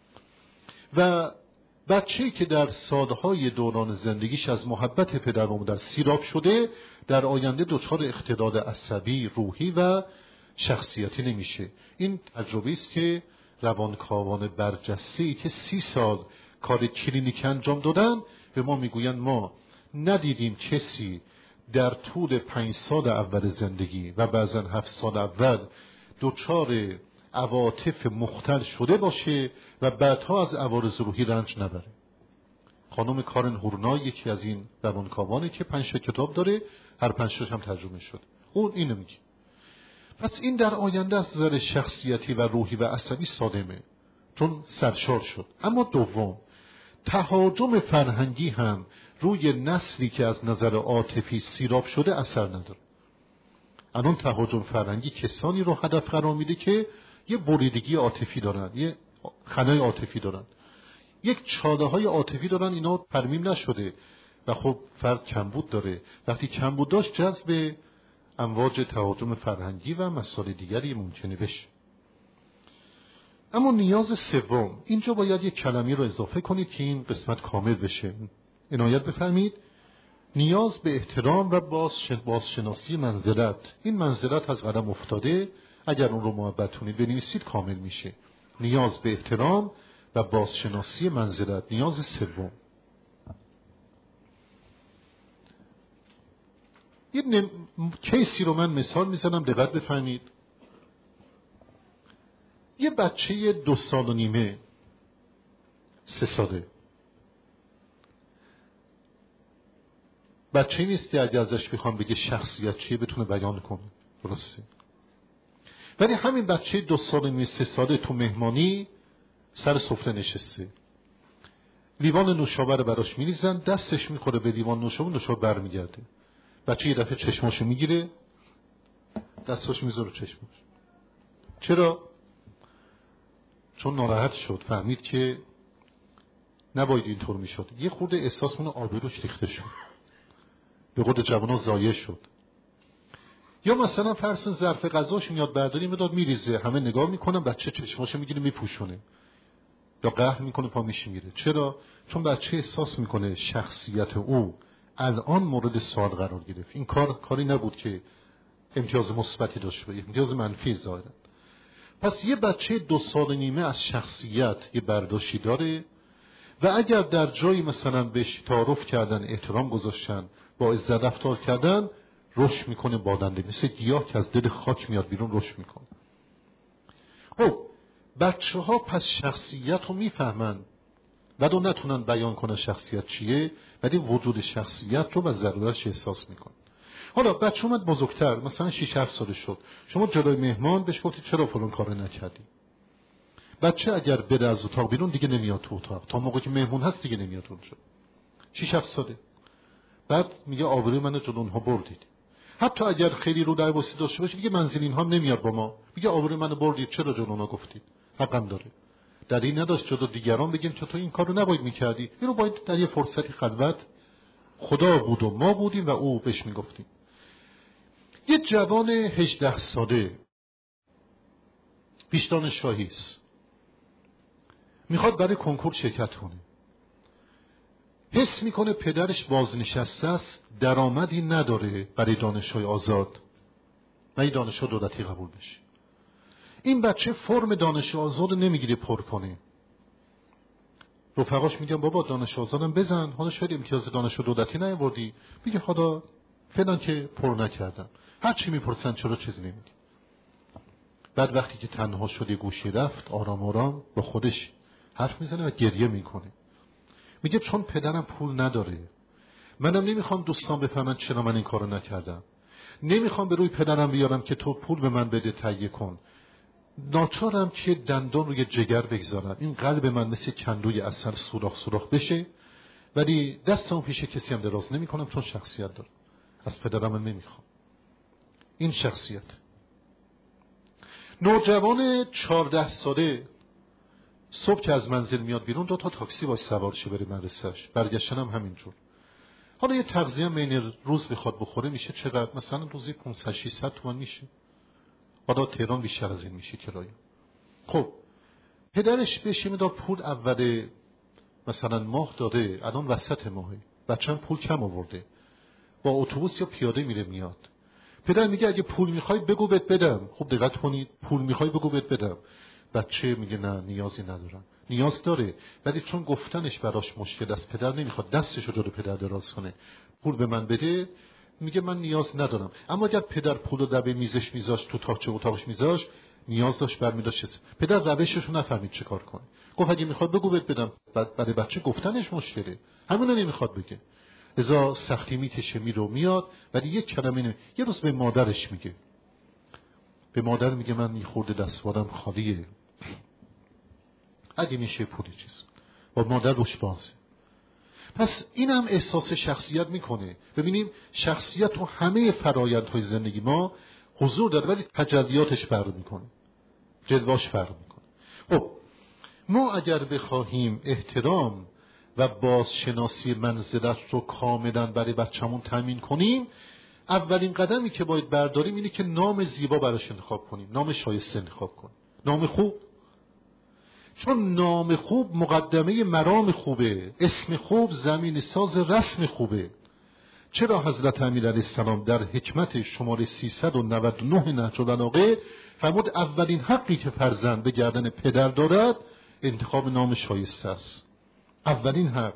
و بچه‌ای که در سالهای دوران زندگیش از محبت پدر و مادر سیراب شده در آینده دچار اختلال عصبی، روحی و شخصیتی نمیشه. این تجربه است که روانکاوان برجسته‌ای که سی سال کار کلینیک انجام دادن به ما میگویند ما ندیدیم کسی در طول پنج سال اول زندگی و بعضا هفت سال اول دچار عواطف مختل شده باشه و بعدها از عوارض روحی رنج نبره. خانم کارن هورنا یکی از این روانکاوانه که پنج کتاب داره، هر پنج تاش هم ترجمه شد. اون اینو میگه. پس این در آینده از نظر شخصیتی و روحی و عصبی سالمه چون سرشار شد. اما دوم، تهاجم فرهنگی هم روی نسلی که از نظر عاطفی سیراب شده اثر نداره. الان تهاجم فرهنگی کسانی رو هدف قرار میده که یه بریدگی عاطفی دارن، یه خنای عاطفی دارن، یک چاله های عاطفی دارن، اینا ترمیم نشده و خب فرد کمبود داره. وقتی کمبود داشت جذب امواج تهاجم فرهنگی و مسائل دیگری ممکنه بشه. اما نیاز سوم، اینجا باید یک کلمه رو اضافه کنید که این قسمت کامل بشه. عنایت بفرمید. نیاز به احترام و بازشناسی منزلت. این منزلت از قلم افتاده، اگر اون رو محبتونید بنویسید کامل میشه. نیاز به احترام و بازشناسی منزلت، نیاز سوم. یه نم... کیسی رو من مثال میزنم، دقت بفهمید. یه بچه دو سال و نیمه سه ساله بچه نیست که اگه ازش بخوام بگه شخصیت چیه بتونه بیان کنه، درسته؟ ولی همین بچه دو سال و نیمه سه ساله تو مهمانی سر سفره نشسته، لیوان نوشابه رو براش میریزن، دستش میخوره به لیوان نوشابه، نوشابه برمیگرده. بچه یه دفعه چشماشو میگیره، دستاش میذاره چشماش. چرا؟ چون ناراحت شد، فهمید که نباید اینطور میشد. یه خورده احساس کنه آبروش ریخته شد، به قول جوان‌ها ضایع شد. یا مثلا فرض ظرف غذاش میاد برداری میداد میریزه، همه نگاه میکنن، بچه چشماشو میگیره میپوشونه یا قهر میکنه پا میشه میره. چرا؟ چون بچه احساس میکنه شخصیت او الان مورد سوال قرار گرفت. این کار کاری نبود که امتیاز مثبتی داشته باشه، امتیاز منفی ظاهرا. پس یه بچه دو سال و نیمه از شخصیت یه برداشتی داره و اگر در جایی مثلا بهش تعارف کردن، احترام گذاشتن، با عزت رفتار کردن، رشد میکنه بالنده، مثل گیاه که از دل خاک میاد بیرون رشد میکنه. خب بچه ها پس شخصیت رو میفهمن ولو نتونن بیان کنن شخصیت چیه، ولی وجود شخصیت رو و ضرورتش احساس میکنن. حالا بچه اومد بزرگتر، مثلا شش هفت ساله شد، شما جلوی مهمان بهش گفتید چرا فلان کارو نکردی؟ بچه اگر بره از اتاق بیرون دیگه نمیاد تو اتاق، تا موقعی که مهمون هست دیگه نمیاد اونجا. شش هفت ساله. بعد میگه آبروی منو جلو اونها بردید. حتی اگر خیلی رو در واسی داشته باشه میگه منزل اینها نمیاد با ما، میگه آبروی منو بردید، چرا جلو اونها گفتید؟ حقم داره. در این نداشت جلو دیگران بگیم چطور این کارو نباید میکردی. اینو باید در یه فرصتی خلوت، خدا بود و ما بودیم و او بهش میگفتیم. یه جوان هجده ساله پیش دانشگاهی است، میخواد برای کنکور شرکت کنه. حس میکنه پدرش بازنشسته است، درآمدی نداره برای دانشجوی آزاد و این دانشجو دولتی قبول بشه. این بچه فرم دانشجو آزاد نمیگیره پر کنه. رفقاش میگن بابا دانشجو آزادم بزن، حالا شاید امتیاز دانشجو دولتی نیاوردی، میگه خدا فلان که پر نکردم. هر چی میپرسن چرا چیزی نمیگه. بعد وقتی که تنها شد یه گوشی رفت، آرام آرام با خودش حرف میزنه و گریه میکنه. میگه چون پدرم پول نداره، منم نمیخوام دوستان بفهمن چرا من این کارو نکردم، نمیخوام به روی پدرم بیارم که تو پول به من بده تهیه کن، ناچارم که دندان روی جگر بگذارم، این قلب من مثل کندوی عسل سوراخ سوراخ بشه، ولی دستم پیش کسی هم دراز نمیکنم چون شخصیت دارم، از پدرم من نمیخوام. این شخصیت. نوجوان چهارده ساله صبح که از منزل میاد بیرون، دو تا تاکسی باش سوار شه بره مدرسه‌اش، برگشتن هم همینجور. حالا یه تغذیه بین روز بخواد بخوره میشه چقدر؟ مثلا روزی پانصد ششصد تومان میشه. حالا تهران بیشتر از این میشه کرایه. خب پدرش بهش میداد پول اول مثلا ماه داده، الان وسط ماهه، بچه‌م پول کم آورده، با اتوبوس یا پیاده میره میاد. پدر میگه اگه پول میخوای بگو بهت بدم. خب دقت کنید، پول میخوای بگو بهت بدم. بچه میگه نه نیازی ندارم. نیاز داره، ولی چون گفتنش براش مشکل است، پدر نمیخواد دستشو جلو پدر دراز کنه پول به من بده، میگه من نیاز ندارم. اما اگر پدر پولو دبه میزش میذاش تو تاقچه اتاقش میذاش، نیاز داشت برمی‌داشت. پدر روششو نفهمید چه کار کنه. گفت اگه میخواد بگو بهت بدم. بعد برای بچه گفتنش مشکله، همونو نمیخواد بگه، لذا سختی میکشه میره میاد، ولی یک کلمه نمی... یه روز به مادرش میگه، به مادر میگه من میخورده دستوارم خالیه، اگه میشه پولی چیز. با مادر روش بازه. پس اینم احساس شخصیت میکنه. ببینیم شخصیت تو همه فرایندهای زندگی ما حضور داره، ولی تجلیاتش فرق میکنه، جلواش فرق میکنه. خب ما اگر بخواهیم احترام و بازشناسی منزلت رو کاملا برای بچه‌مون تامین کنیم، اولین قدمی که باید برداریم اینه که نام زیبا براش انتخاب کنیم، نام شایسته انتخاب کنیم، نام خوب. چون نام خوب مقدمه مرام خوبه، اسم خوب زمین ساز رسم خوبه. چرا حضرت امیر علیه السلام در حکمت شماره سیصد و نود و نه نهج البلاغه فرمود اولین حقی که فرزند به گردن پدر دارد انتخاب نام شایسته است. اولین حق،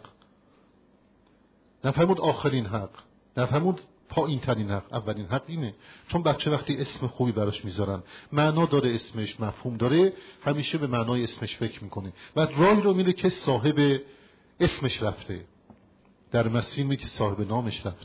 نفرمود آخرین حق، نفرمود پایین ترین حق، اولین حق اینه. چون بچه وقتی اسم خوبی براش میذارن، معنا داره اسمش، مفهوم داره، همیشه به معنای اسمش فکر میکنه و راهی رو میره که صاحب اسمش رفته، در مسیر می که صاحب نامش رفته.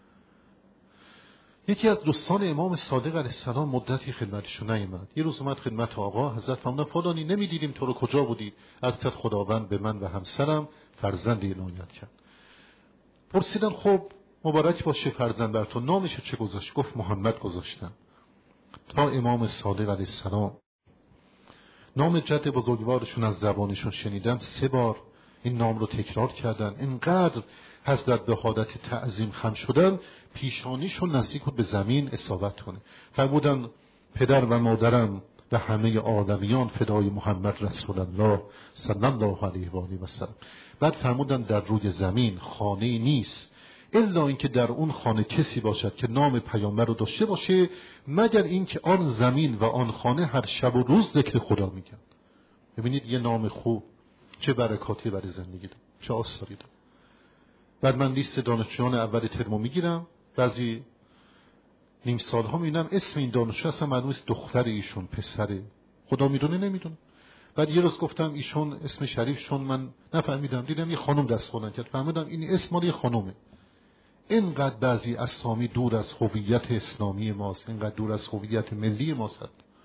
یکی از دوستان امام صادق علیه السلام مدتی خدمتشون نیامد. یه روز اومد خدمت آقا، حضرت فرمودن فلانی نمیدیدیم تو رو، کجا بودی؟ از خداوند به من و همسرم فرزند عنایت کرد. پرسیدن خب مبارک باشه فرزند بر تو، نامشو چه گذاشت؟ گفت محمد گذاشتم. تا امام صادق علیه السلام نام جد بزرگوارشون از زبانشون شنیدن، سه بار این نام رو تکرار کردن. اینقدر حضرت به حالت تعظیم خم شدن، پیشانیشون نزدیک بود به زمین اصابت کنه. فرمودن پدر و مادرم و همه آدمیان فدای محمد رسول الله صلی الله علیه و آله و سلم. بعد فرمودن در روی زمین خانه‌ای نیست الا اینکه در اون خانه کسی باشد که نام پیامبر رو داشته باشه، مگر اینکه آن زمین و آن خانه هر شب و روز ذکر خدا میگن. ببینید یه نام خوب چه برکاتی برای زندگی داره، چه آثاری داره. بعد من لیست دانشجویان اول ترمو میگیرم، بعضی نیم سالها میبینم اسم این دانشجو اصلا معلوم نیست دختر ایشون پسره، خدا میدونه نمیدونه. بعد یه روز گفتم ایشون اسم شریفشون من نفهمیدم، دیدم یه خانم دست خوندن کرد، فهمیدم این اسم مال یه خانومه. اینقدر بعضی اسامی دور از هویت اسلامی ماست، اینقدر دور از هویت ملی ماست.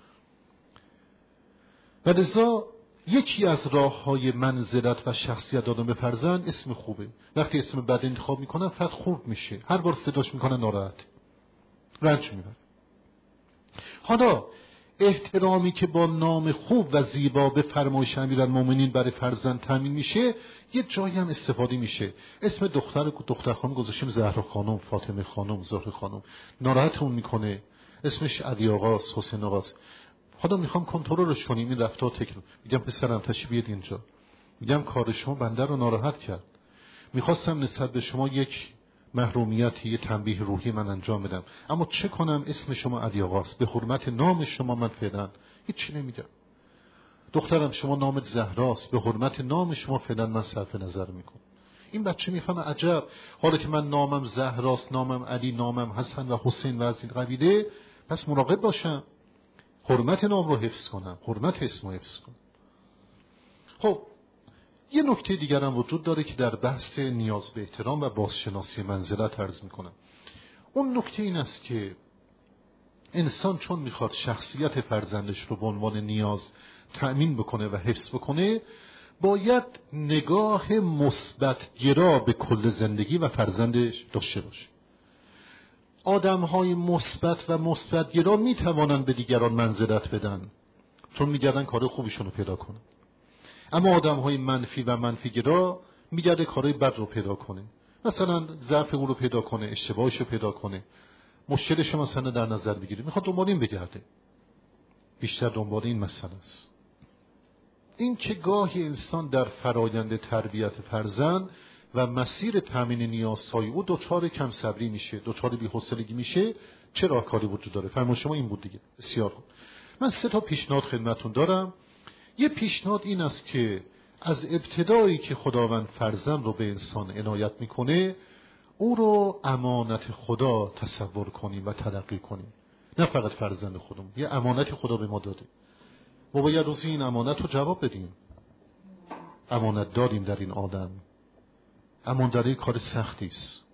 و لذا یکی از راه‌های منزلت و شخصیت دادن به فرزند اسم خوبه. وقتی اسم بد انتخاب میکنن فرد خورد میشه، هر بار صداش میکنن ناراحت، رنج میبره. حالا احترامی که با نام خوب و زیبا به فرمایش امیرالمومنین برای فرزند تامین میشه، یه جایی هم استفاده میشه. اسم دختر دختر خانم گذاشتیم زهرا خانم، فاطمه خانم، زهره خانم، ناراحتمون میکنه. اسمش علی آقاست، حسین آقاست. حالا میخوام کنترلش کنیم این رفتار تکرار. میگم پسرم تشریف بیاد اینجا، میگم کار شما بنده رو ناراحت کرد. میخواستم نسبت به شما یک محرومیتی، یک تنبیه روحی من انجام بدم، اما چه کنم اسم شما علی آقاست، به حرمت نام شما من فعلا هیچی نمیگم. دخترم شما نامت زهراست، به حرمت نام شما فعلا من صرف نظر میکنم. این بچه میفهمه عجب، حالا که من نامم زهراست، نامم علی، نامم حسن و حسین و از این قبیله، پس مراقب باشم، حرمت نام رو حفظ کنم، حرمت اسم رو حفظ کنم. خب یه نکته دیگر هم وجود داره که در بحث نیاز به احترام و بازشناسی منزلت عرض میکنم. اون نکته این است که انسان چون میخواد شخصیت فرزندش رو به عنوان نیاز تأمین بکنه و حفظ بکنه، باید نگاه مثبت گرا به کل زندگی و فرزندش داشته باشه. آدم‌های مثبت و مثبت گرا میتوانند به دیگران منزلت بدن، چون میگردن کار خوبشون رو پیدا کنن. اما آدم‌های منفی و منفی گرا میگرده کارهای بد رو پیدا کنه، مثلا ضعف اون رو پیدا کنه، اشتباهش رو پیدا کنه، مشکلش مثلا در نظر بگیره، میخواد دنبال این بگرده، بیشتر دنبال این مسئله است. این که گاهی انسان در فرایند تربیت فرزند و مسیر تامین نیازهای او دچار کم صبری میشه، دچار بی‌حوصلگی میشه، چه راهکاری وجود داره؟ فرمان شما این بود دیگه. بسیار خوب، من سه تا پیشنهاد خدمتتون دارم. یه پیشنهاد این است که از ابتدایی که خداوند فرزند رو به انسان عنایت میکنه، او رو امانت خدا تصور کنیم و تلقی کنیم. نه فقط فرزند خودمون، یه امانت خدا به ما داده، ما باید روزی این امانت رو جواب بدیم. امانت داریم در این عالم، امانتداری کار سختی است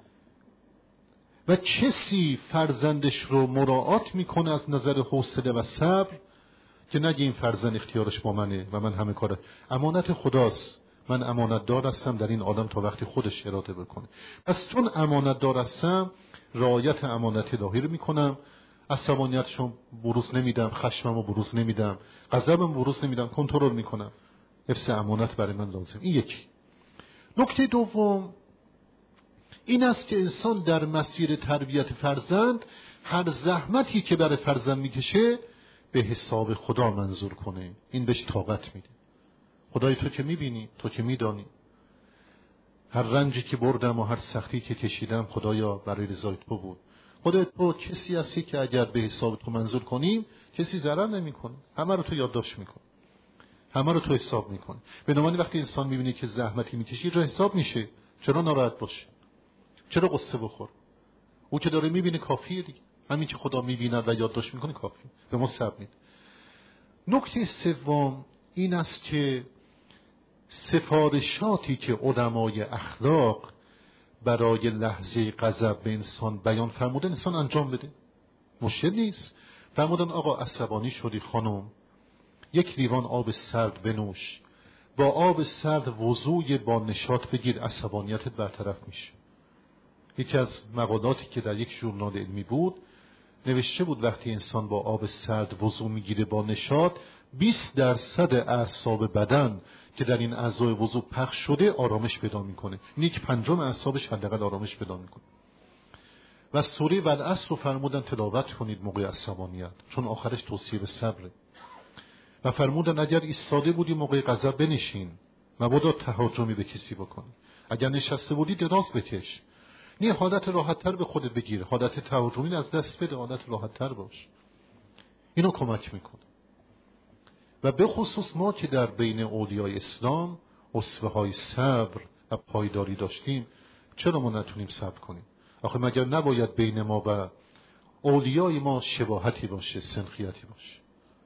و کسی فرزندش رو مراعات میکنه از نظر حوصله و صبر که نگه این فرزند اختیارش با منه و من همه کاره. امانت خداست، من امانت دار هستم در این عالم تا وقتی خودش اراده بکنه. پس چون امانت دار هستم، رعایت امانت الهی رو میکنم، عصبانیتشو بروز نمیدم، خشممو بروز نمیدم، غضبم بروز نمیدم، کنترل میکنم. حفظ امانت برای من لازم. این یکی. نکته دوم این است که انسان در مسیر تربیت فرزند هر زحمتی که برای فرزند میکشه به حساب خدا منظور کنه. این بهش طاقت میده. خدای تو که میبینی، تو که میدانی، هر رنجی که بردم و هر سختی که کشیدم خدایا برای رضای تو بود. خدای تو کسی هستی که اگر به حساب تو منظور کنیم کسی ضرر نمیکنه، همه رو تو یادداشت میکنه، همه رو تو حساب میکنه. بنابراین وقتی انسان میبینه که زحمتی میکشی رو حساب میشه، چرا ناراحت باشه؟ چرا قصه بخور؟ او که داره میبینه کافیه دیگه. همین که خدا میبیند و یادداشت میکنه کافیه، به ما صبر میده. نکته سوم این است که سفارشاتی که علمای اخلاق برای لحظه غضب به انسان بیان فرمودن انسان انجام بده. مشکل نیست. فرمودن آقا عصبانی شدی خانم، یک لیوان آب سرد بنوش، با آب سرد وضوی با نشاط بگیر، عصبانیتت برطرف میشه. یکی از مقالاتی که در یک ژورنال علمی بود نوشته بود وقتی انسان با آب سرد وضو میگیره با نشاط، بیست درصد اعصاب بدن که در این اعضای وضو پخش شده آرامش پیدا میکنه. نیک پنجم اعصابش حداقل آرامش پیدا میکنه. و سوره والعصر رو فرمودن تلاوت کنید موقع عصبانیت، چون آخرش توصیه به صبره. و فرمودن اگر ایستاده بودی موقع غضب بنشین، مبادا تهاجمی به کسی بکنی. اگر نشسته بودی دراز بکش. نه حالت راحت‌تر به خودت بگیر، حالت تهاجمی از دست بده، حالت راحت‌تر باش. اینو کمک میکنه. و به خصوص ما که در بین اولیای اسلام اسوه‌های صبر و پایداری داشتیم، چرا ما نتونیم صبر کنیم؟ آخه مگر نباید بین ما و اولیای ما شباهتی باشه، سنخیتی باشه؟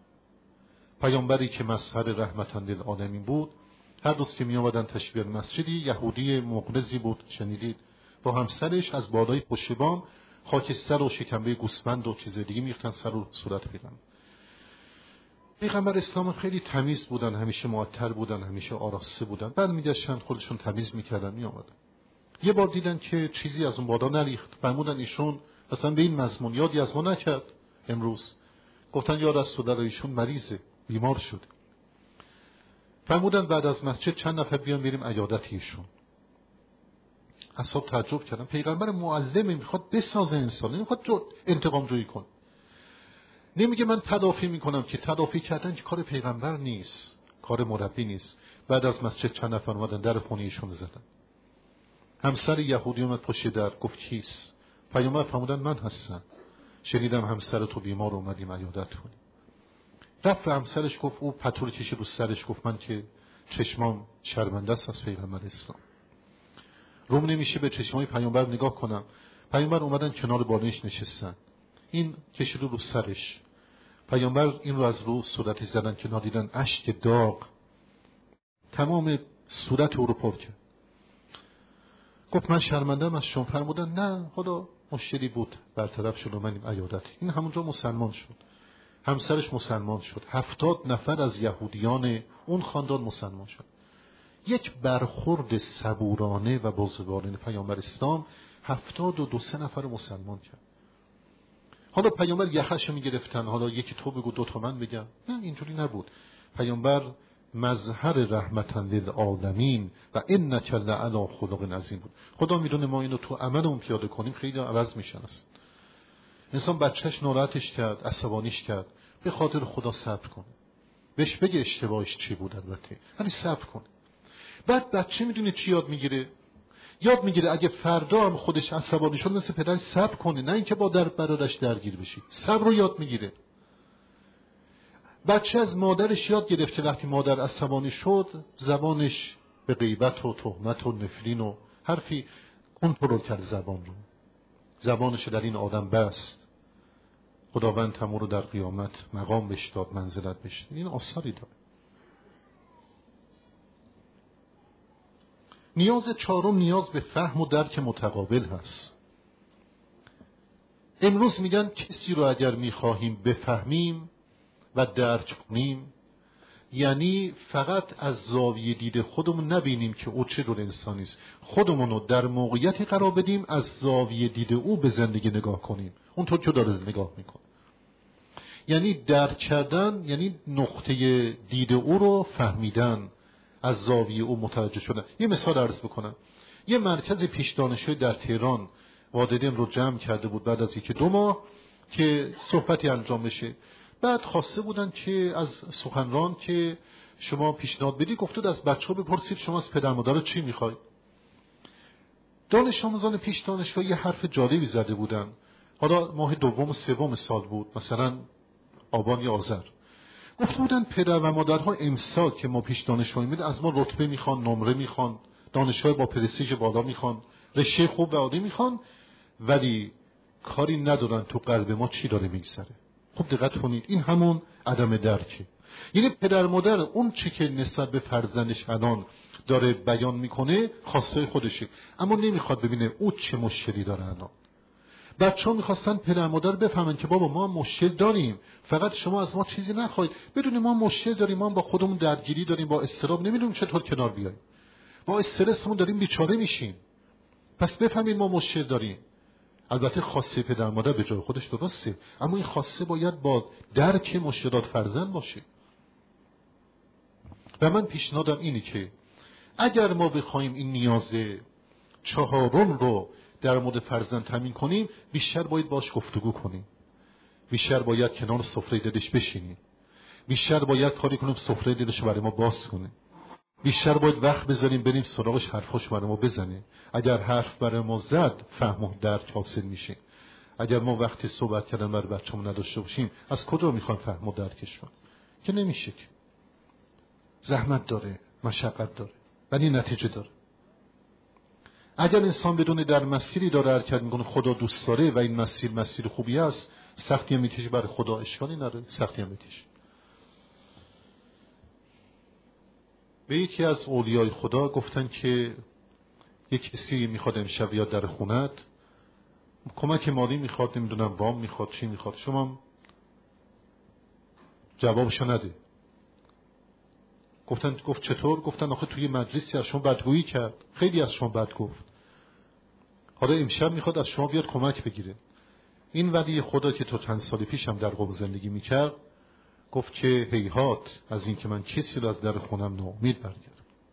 پیامبری که مظهر رحمتاً للعالمین بود، هر روز که می آمدن تشبیه مسجدی، یهودی مغرضی بود، شنیدید، با همسرش از بالای پشت بام خاکستر و شکمبه گوسفند و چیز دیگه می‌ریختن سر و صورت پیغمبر. پیغمبر اسلام خیلی تمیز بودن، همیشه معطر بودن، همیشه آراسته بودن. بعد می‌گشتن خودشون تمیز می‌کردن، می‌آمدن. یه بار دیدن که چیزی از اون بالا نریخت، فرمودن ایشون اصلا به این مضمون یادی از ما نکرد امروز. گفتن یا رسول الله ایشون مریضه، بیمار شد. فرمودن بعد از مسجد چند نفر بیان بریم عیادت ایشون. اصحاب تعجب کردن، پیغمبر معلمه، میخواد بسازه انسان، نمیخواد جو انتقام جویی کنه. نمیگه من تدافع میکنم، که تدافع کردن که کار پیغمبر نیست، کار مربی نیست. بعد از مسجد چند نفر اومدن در خونه ایشون زدن. همسر یهودی اومد پشت در، گفت کیست؟ پیامبر فرمودن من هستم، شنیدم همسر تو بیمار اومدیم عیادت کنیم. رفت به همسرش گفت، او پتو کشید رو سرش، گفت من که چشمام شرمنده است از پیغمبر اسلام، روم نمیشه به چشمای پیامبر نگاه کنم. پیامبر اومدن کنار بالینش نشستن، این کشید رو سرش. پیامبر این رو از رو صورتش زدن کنار، دیدن اشک داغ تمام صورت او رو پر کرد. گفت من شرمندم از شما. فرمودن نه، خدا مشکلی بود برطرف شد و منیم عیادت. این همونجا مسلمان شد، همسرش مسلمان شد، هفتاد نفر از یهودیان اون خاندان مسلمان شد. یک برخورد صبورانه و بزرگوارانه پیامبر اسلام هفتاد و دو سه نفر مسلمان کرد. حالا پیامبر یخش میگرفتن، حالا یکی تو بگو دو تا من بگم، نه اینجوری نبود. پیامبر مظهر رحمتا للعالمین و انک لعلی خلق عظیم بود. خدا میدونه ما اینو تو عملمون پیاده کنیم خیلی عوض میشن است. انسان بچهش ناراحتش کرد، عصبانیش کرد، به خاطر خدا صبر کن، بهش بگه اشتباهش چی بود، البته ولی صبر کن. بعد بچه میدونه چی یاد میگیره؟ یاد میگیره اگه فردا هم خودش عصبانی شد مثل پدرش صبر کنه، نه اینکه با در برادرش درگیر بشی. صبر رو یاد میگیره. بچه از مادرش یاد گرفت که وقتی مادر عصبانی شد زبانش به غیبت و تهمت و نفرین و حرفی کنترل کرد، زبان رو زبانش در این آدم بست. خداوند تمام رو در قیامت مقام بهش داد، منزلت بهش داد. این آثاری داره. نیاز چهارم نیاز به فهم و درک متقابل هست. امروز میگن کسی رو اگر میخواهیم بفهمیم و درک کنیم، یعنی فقط از زاویه دید خودمون نبینیم که او چه جور انسانی است، خودمون رو در موقعیتی قرار بدیم از زاویه دید او به زندگی نگاه کنیم، اونطور که داره نگاه میکنه. یعنی درک کردن یعنی نقطه دید او رو فهمیدن، از زاویه او متوجه شدن. یه مثال عرض بکنم. یه مرکز پیش دانشجویی در تهران وادرین رو جمع کرده بود بعد از یکی دو ماه که صحبتی انجام بشه. بعد خواسته بودن که از سخنران که شما پیشنهاد بدید، گفتید از بچه‌ها بپرسید شما از پدر مادر چی میخواید. دانش آموزان پیش دانشگاه یه حرف جالبی زده بودن. حالا ماه دوم و سوم سال بود، مثلا آبان یا آذر. گفته بودن پدر و مادرها امسال که ما پیش دانشگاه میاد از ما رتبه میخوان، نمره میخوان، دانشگاه با پرستیژ بالا میخوان، رشته خوب و عالی میخوان، ولی کاری ندارن تو قلب ما چی داره میگذره. خب دقت کنید، این همون عدم درکه. یعنی پدر مادر اون چی که نسبت به فرزندش الان داره بیان میکنه خواسته خودشه، اما نمیخواد ببینه او چه مشکلی داره الان. بچه ها میخواستن پدر مادر بفهمن که بابا ما مشکل داریم، فقط شما از ما چیزی نخواهید، بدونیم ما مشکل داریم، ما با خودمون درگیری داریم، با اضطراب نمیدونیم چطور کنار بیاییم، با استرسمون داریم بیچاره میشیم، پس بفهمید ما مشکل داریم. البته خواسته پدر مادر به جای خودش درسته، اما این خواسته باید با درک مشکلات فرزند باشه. و من پیشنهادم اینه که اگر ما بخوایم این نیاز چهارم رو در مورد فرزند تامین کنیم، بیشتر باید باش گفتگو کنیم، بیشتر باید کنار سفره دلش بشینیم، بیشتر باید کاری کنیم سفره دلش برای ما باز کنه، بیشتر باید وقت بذاریم بریم سراغش حرفاش برای ما بزنه. اگر حرف برای ما زد فهم و درک حاصل میشه. اگر ما وقتی صحبت کردن برای بچه‌مون نداشته باشیم از کجا میخوان فهم و درکش کنن؟ که نمیشه، که زحمت داره، مشقت داره، ولی نتیجه داره. اگر انسان بدون در مسیری داره حرکت میکنه خدا دوست داره و این مسیر مسیر خوبی است، سختی هم میکشه برای خدا، اشکالی نداره، سختی هم میکشه. به یکی از اولیای خدا گفتن که یک کسی میخواد امشب بیاد در خونت، کمک مالی میخواد، نمیدونم وام میخواد، چی میخواد، شما جوابشو نده. گفتن گفت چطور؟ گفتن آخه توی مجلسی از شما بدگویی کرد، خیلی از شما بد گفت، حالا امشب میخواد از شما بیاد کمک بگیره. این ولی خدا که تو چند سال پیش هم در قم زندگی میکرد گفت که هیهات از این که من کسی رو از در خونم ناامید برگردم.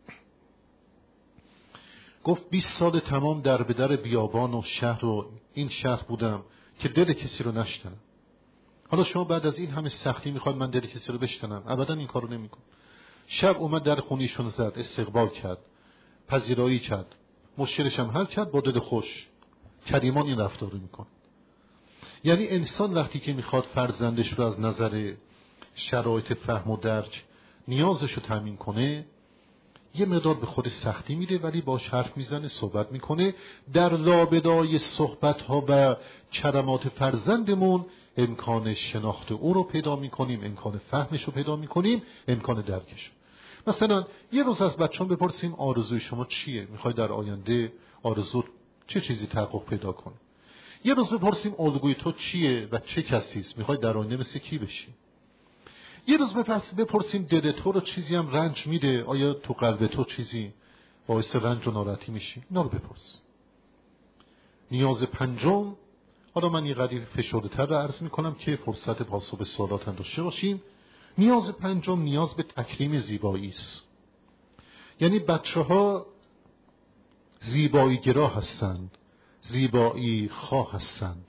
گفت بیست سال تمام در به در بیابان و شهر و این شهر بودم که دل کسی رو نشکنم. حالا شما بعد از این همه سختی میخواد من دل کسی رو بشکنم؟ ابدا این کارو نمیکنم. شب اومد در خونیشون زد، استقبال کرد، پذیرایی کرد، مشکلش هم حل کرد با دل خوش. کریمان این رفتار رو میکنه. یعنی انسان وقتی که میخواد فرزندش رو از نظر شرایط فهم و درک نیازش رو تامین کنه، یه مقدار به خود سختی میده، ولی باش حرف میزنه، صحبت میکنه. در لابلای صحبت ها و کلمات فرزندمون امکان شناخت او رو پیدا میکنیم، امکان فهمش رو پیدا میکنیم، امکان درکش. مثلا یه روز از بچه‌ها بپرسیم آرزوی شما چیه؟ میخوای در آینده آرزو چه چیزی تحقق پیدا کنه؟ یه روز بپرسیم الگوی تو چیه و چه کسی است؟ میخوای در آینده مثل کی بشی؟ یه روز بپرسیم دل تو رو چیزی هم رنج میده؟ آیا تو قلب تو چیزی باعث رنج و ناراحتی میشی؟ اینا رو بپرس. نیاز پنجم، حالا من یه قدری فشرده‌تر رو عرض میکنم که فرصت پاسخ به سوالات هم داشته باشیم. نیاز پنجم نیاز به تکریم زیبایی است. یعنی بچه‌ها زیبایی گرا هستند، زیبایی خواه هستند.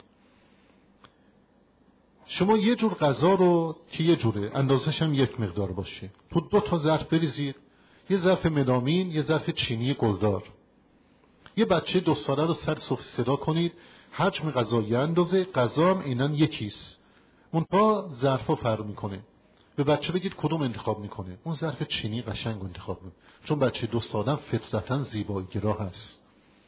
شما یه جور غذا رو که یه جوره اندازش هم یک مقدار باشه، تو دو تا ظرف بریزید، یه ظرف ملامین، یه ظرف چینی گلدار. یه بچه دو ساله رو سر سفره صدا کنید، حجم غذا یه اندازه، غذا هم عیناً یکیست، منتها ظرفا فرق میکنه. به بچه بگید کدوم انتخاب میکنه، اون ظرف چینی قشنگ انتخاب میکنه، چون بچه دو ساله فطرتاً زیبایی گرا هست.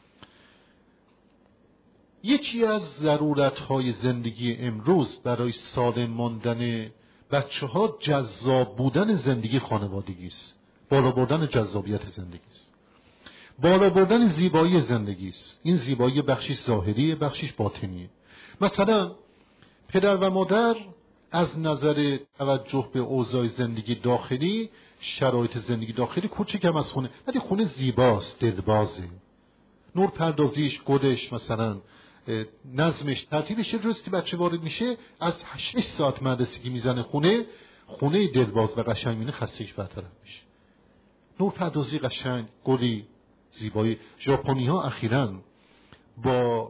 یکی از ضرورت‌های زندگی امروز برای سالم ماندن بچه‌ها جذاب بودن زندگی خانوادگی است، بالا بردن جذابیت زندگی است، بالا بردن زیبایی زندگی است. این زیبایی بخشیش ظاهریه، بخشیش باطنیه. مثلا پدر و مادر از نظر توجه به اوضاع زندگی داخلی، شرایط زندگی داخلی کوچیکم از خونه، ولی خونه زیباست، دلبازه، نور پردازیش، گلش، مثلا نظمش، ترتیبش. یه روزی بچه وارد میشه از شش ساعت مدرسگی میزنه خونه، خونه دلباز و قشنگ مینه، خستگیش برطرف میشه. نور پردازی قشنگ، گلی، زیبایی. ژاپنی ها اخیراً با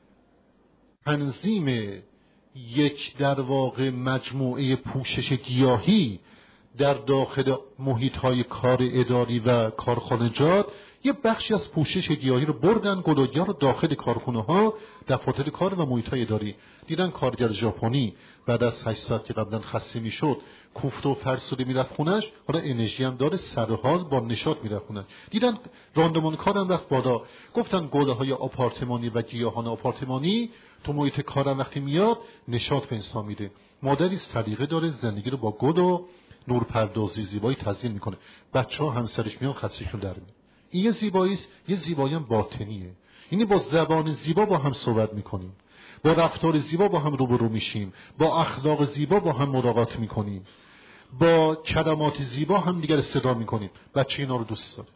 تنظیم یک در واقع مجموعه پوشش گیاهی در داخل محیط های کار اداری و کارخانجات یه بخشی از پوشش گیاهی رو بردن، گلوگیا رو داخل کارخونه ها، دفاتر کار و محیط های اداری. دیدن کارگر ژاپنی بعد از هشت ساعت که قبلا خسته میشد، کوفته و فرسوده میرفت خونش، حالا انرژی هم داره، سر حال با نشاط میرفت خونش. دیدن راندمان کارم رفت بالا. گفتن گله های آپارتمانی و گیاهان آپارتمانی تو محیط کارم وقتی میاد نشاط به انسان میده. مادری سلیقه داره، زندگی رو با گل و نورپردازی زیبایی تزیین میکنه. بچه‌ها همسرش میان خستگیشون در میاد. این یه زیبایی است. یه زیبایی هم باطنیه. یعنی با زبان زیبا با هم صحبت میکنیم، با رفتار زیبا با هم روبرو میشیم، با اخلاق زیبا با هم ملاقات میکنیم، با کلمات زیبا هم دیگر صدا میکنیم. بچه اینا رو دوست داره.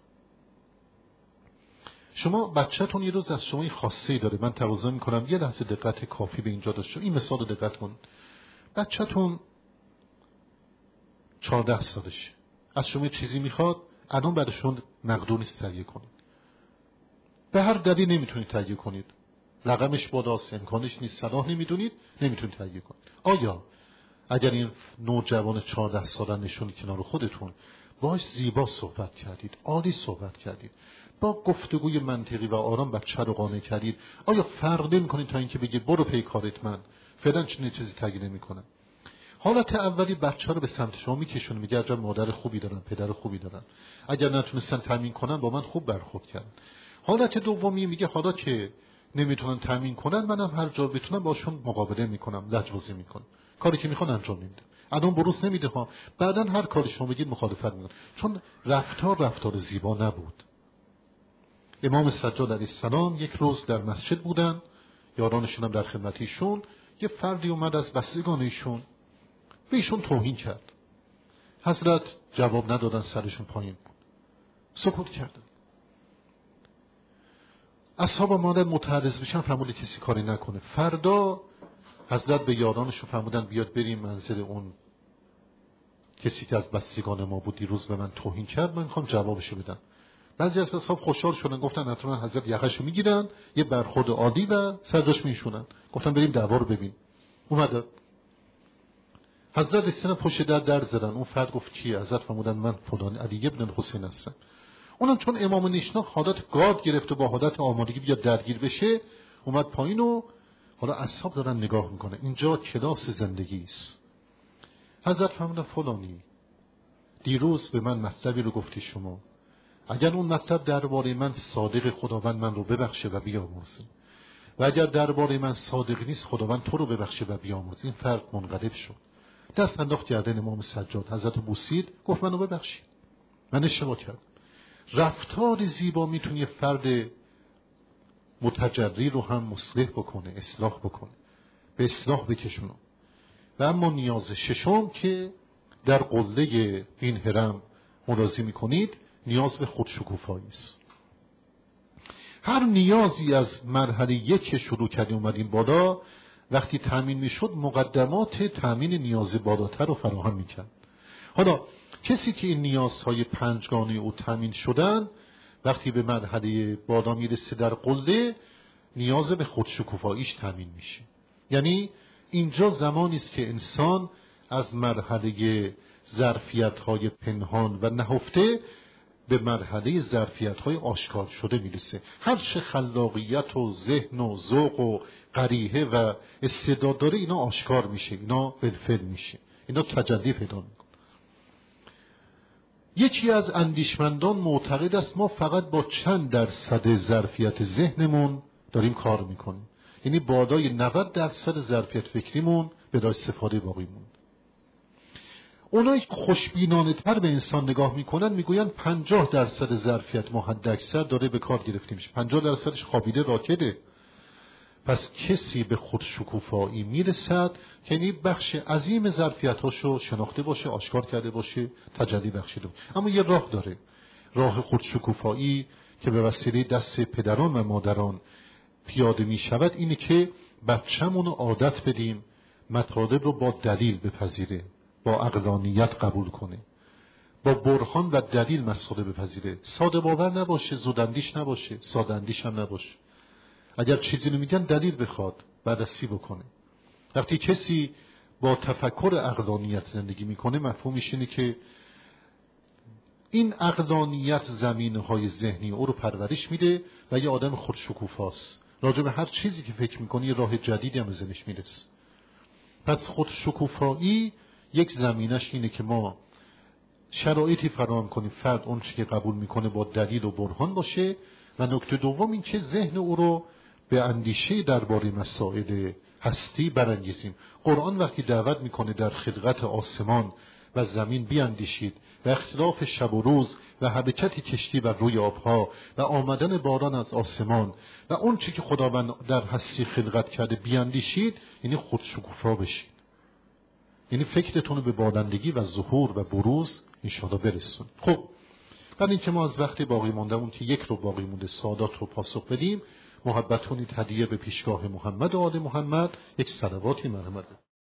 شما بچه‌تون یه روز از شما این خاصه‌ای داره. من توضیح میکنم، یه لحظه دقت کافی به اینجا داشته. این مثال رو دقت کن. بچه‌تون چهارده سالشه، از شما چیزی میخواد، الان براشون مقدور نیست تهیه کنید. به هر دلیل نمیتونید تهیه کنید، رقمش بالاست، امکانش نیست، صلاح نمیدونید، نمیتونید تهیه کنید. آیا اگر این نوجوان چهارده ساله نشونی کنار خودتون باش زیبا صحبت کردید، عالی صحبت کردید، با گفتگوی منطقی و آرام بچه رو قانع کردید، آیا فرق نمی‌کنید تا اینکه بگید برو پی کارت، من فعلا چنین چیزی تهیه نمی‌کنم؟ حالت اولی بچه رو به سمت شما میکشونه، میگه عجب مادر خوبی دارن، پدر خوبی دارن، اگر نتونستن تامین کنن با من خوب برخورد کردن. حالت دومی میگه حالا که نمیتونن تامین کنن، منم هر جا بتونم باشون مقابله میکنم، لجبازی میکنم، کاری که میخوان انجام نمیدم. الان بروز نمیده ها، بعدن هر کاری شما بگید مخالفت میکنن، چون رفتار رفتار زیبا نبود. امام سجاد علیه السلام یک روز در مسجد بودن، یارانشون هم در خدمتیشون، یه فردی اومد از بستگان ایشون به ایشون توهین کرد. حضرت جواب ندادن، سرشون پایین بود، سکوت کردن. اصحاب مادر متعرض بشن، فرمود کسی کاری نکنه. فردا حضرت به یارانشون فرمودن بیاد بریم منزل اون کسی که از بستگان ما بود دیروز به من توهین کرد، من میخوام جوابشو بدم. بعضی از اصحاب خوشحال شدن، گفتن حتما حضرت یقهشو میگیرن، یه برخورد عالی و سرجاش میشونن. گفتن بریم دعوا رو ببین. اومد حضرت رسیدن پشت در در زدن. اون فرد گفت کیه؟ حضرت فرمودن من فلان علی ابن الحسین هستم. اونم چون امام نیشناک حالت گارد گرفته با حالت آمادگی بیا درگیر بشه، اومد پایین و حالا اصحاب دارن نگاه میکنه. اینجا کلاس زندگی است. حضرت فرمودن فلانی دیروز به من مطلبی رو گفتی شما، اگر اون مطلب درباره من صادق، خداوند من رو ببخشه و بیامرزه، و اگر درباره من صادق نیست خداوند تو رو ببخشه و بیامرزه. این فرد منقلب شد، دست انداخت گردن امام سجاد. حضرت بوسید، گفت منو ببخشید، من اشتباه کردم. رفتار زیبا میتونه یه فرد متجری رو هم مصلح بکنه، اصلاح بکنه، به اصلاح بکشونه. و اما نیاز ششم که در قله این هرم مراضی میکنید، نیاز به خودشکوفایی است. هر نیازی از مرحله یک که شروع کردیم اومدیم بالا، وقتی تامین میشد مقدمات تامین نیاز بالاتر رو فراهم میکرد. حالا کسی که این نیازهای پنجگانه او تامین شدن، وقتی به مرحله بالا میرسه در قله، نیاز به خودشکوفاییش تامین میشه. یعنی اینجا زمانی است که انسان از مرحله ظرفیت‌های پنهان و نهفته به مرحله ظرفیت‌های آشکار شده میرسه. هر چه خلاقیت و ذهن و ذوق و قریحه و استعداد داره اینا آشکار میشه، اینا بالفعل میشه، اینا تجلی پیدا میکنه. یکی از اندیشمندان معتقد است ما فقط با چند درصد ظرفیت ذهنمون داریم کار میکنیم، یعنی بالای نود درصد ظرفیت فکریمون به راه استفاده باقی موند. اونایی که خوشبینانه تر به انسان نگاه میکنن میگوین پنجاه درصد ظرفیت ما حد اکثر داره به کار گرفته میشه، پنجاه درصدش خوابیده راکده. پس کسی به خودشکوفایی میرسد که یعنی بخش عظیم ظرفیتاشو شناخته باشه، آشکار کرده باشه، تجلی بخشیده باشه. اما یه راه داره، راه خودشکوفایی که به وسیله دست پدران و مادران پیاده میشود اینه که بچه‌مون عادت بدیم مطالب رو با دلیل بپذیره، با عقلانیت قبول کنه، با برهان و دلیل مسئله بپذیره، ساده باور نباشه، زوداندیش نباشه، ساده اندیش هم نباشه. اگر چیزی نمیگن دلیل بخواد، بررسی بکنه. وقتی کسی با تفکر عقلانیت زندگی میکنه، مفهومش اینه که این عقلانیت زمینه‌های ذهنی او رو پرورش میده و یه آدم خودشکوفاست. راجع به هر چیزی که فکر میکنه یه راه جدیدی هم ذهنش میرسه. پس خودشکوفایی یک زمینش اینه که ما شرایطی فراهم کنیم فرد اون چیزی که قبول میکنه با دلیل و برهان باشه، و نکته دوم این که ذهن او رو به اندیشه درباره مسائل هستی برانگیزیم. قرآن وقتی دعوت میکنه در خلقت آسمان و زمین بیاندیشید و اختلاف شب و روز و حرکت کشتی بر روی آبها و آمدن باران از آسمان و اون چی که خداوند در هستی خلقت کرده بیاندیشید، یعنی خودشکوفا بشید، یعنی فکرتون رو به بالندگی و ظهور و بروز انشاءالله برسون. خب بعد این که ما از وقتی باقی مانده اون که یک رو باقی مونده سادات رو پاسخ بدیم، محبتونی هدیه به پیشگاه محمد و آل محمد، یک صلواتی مرحمت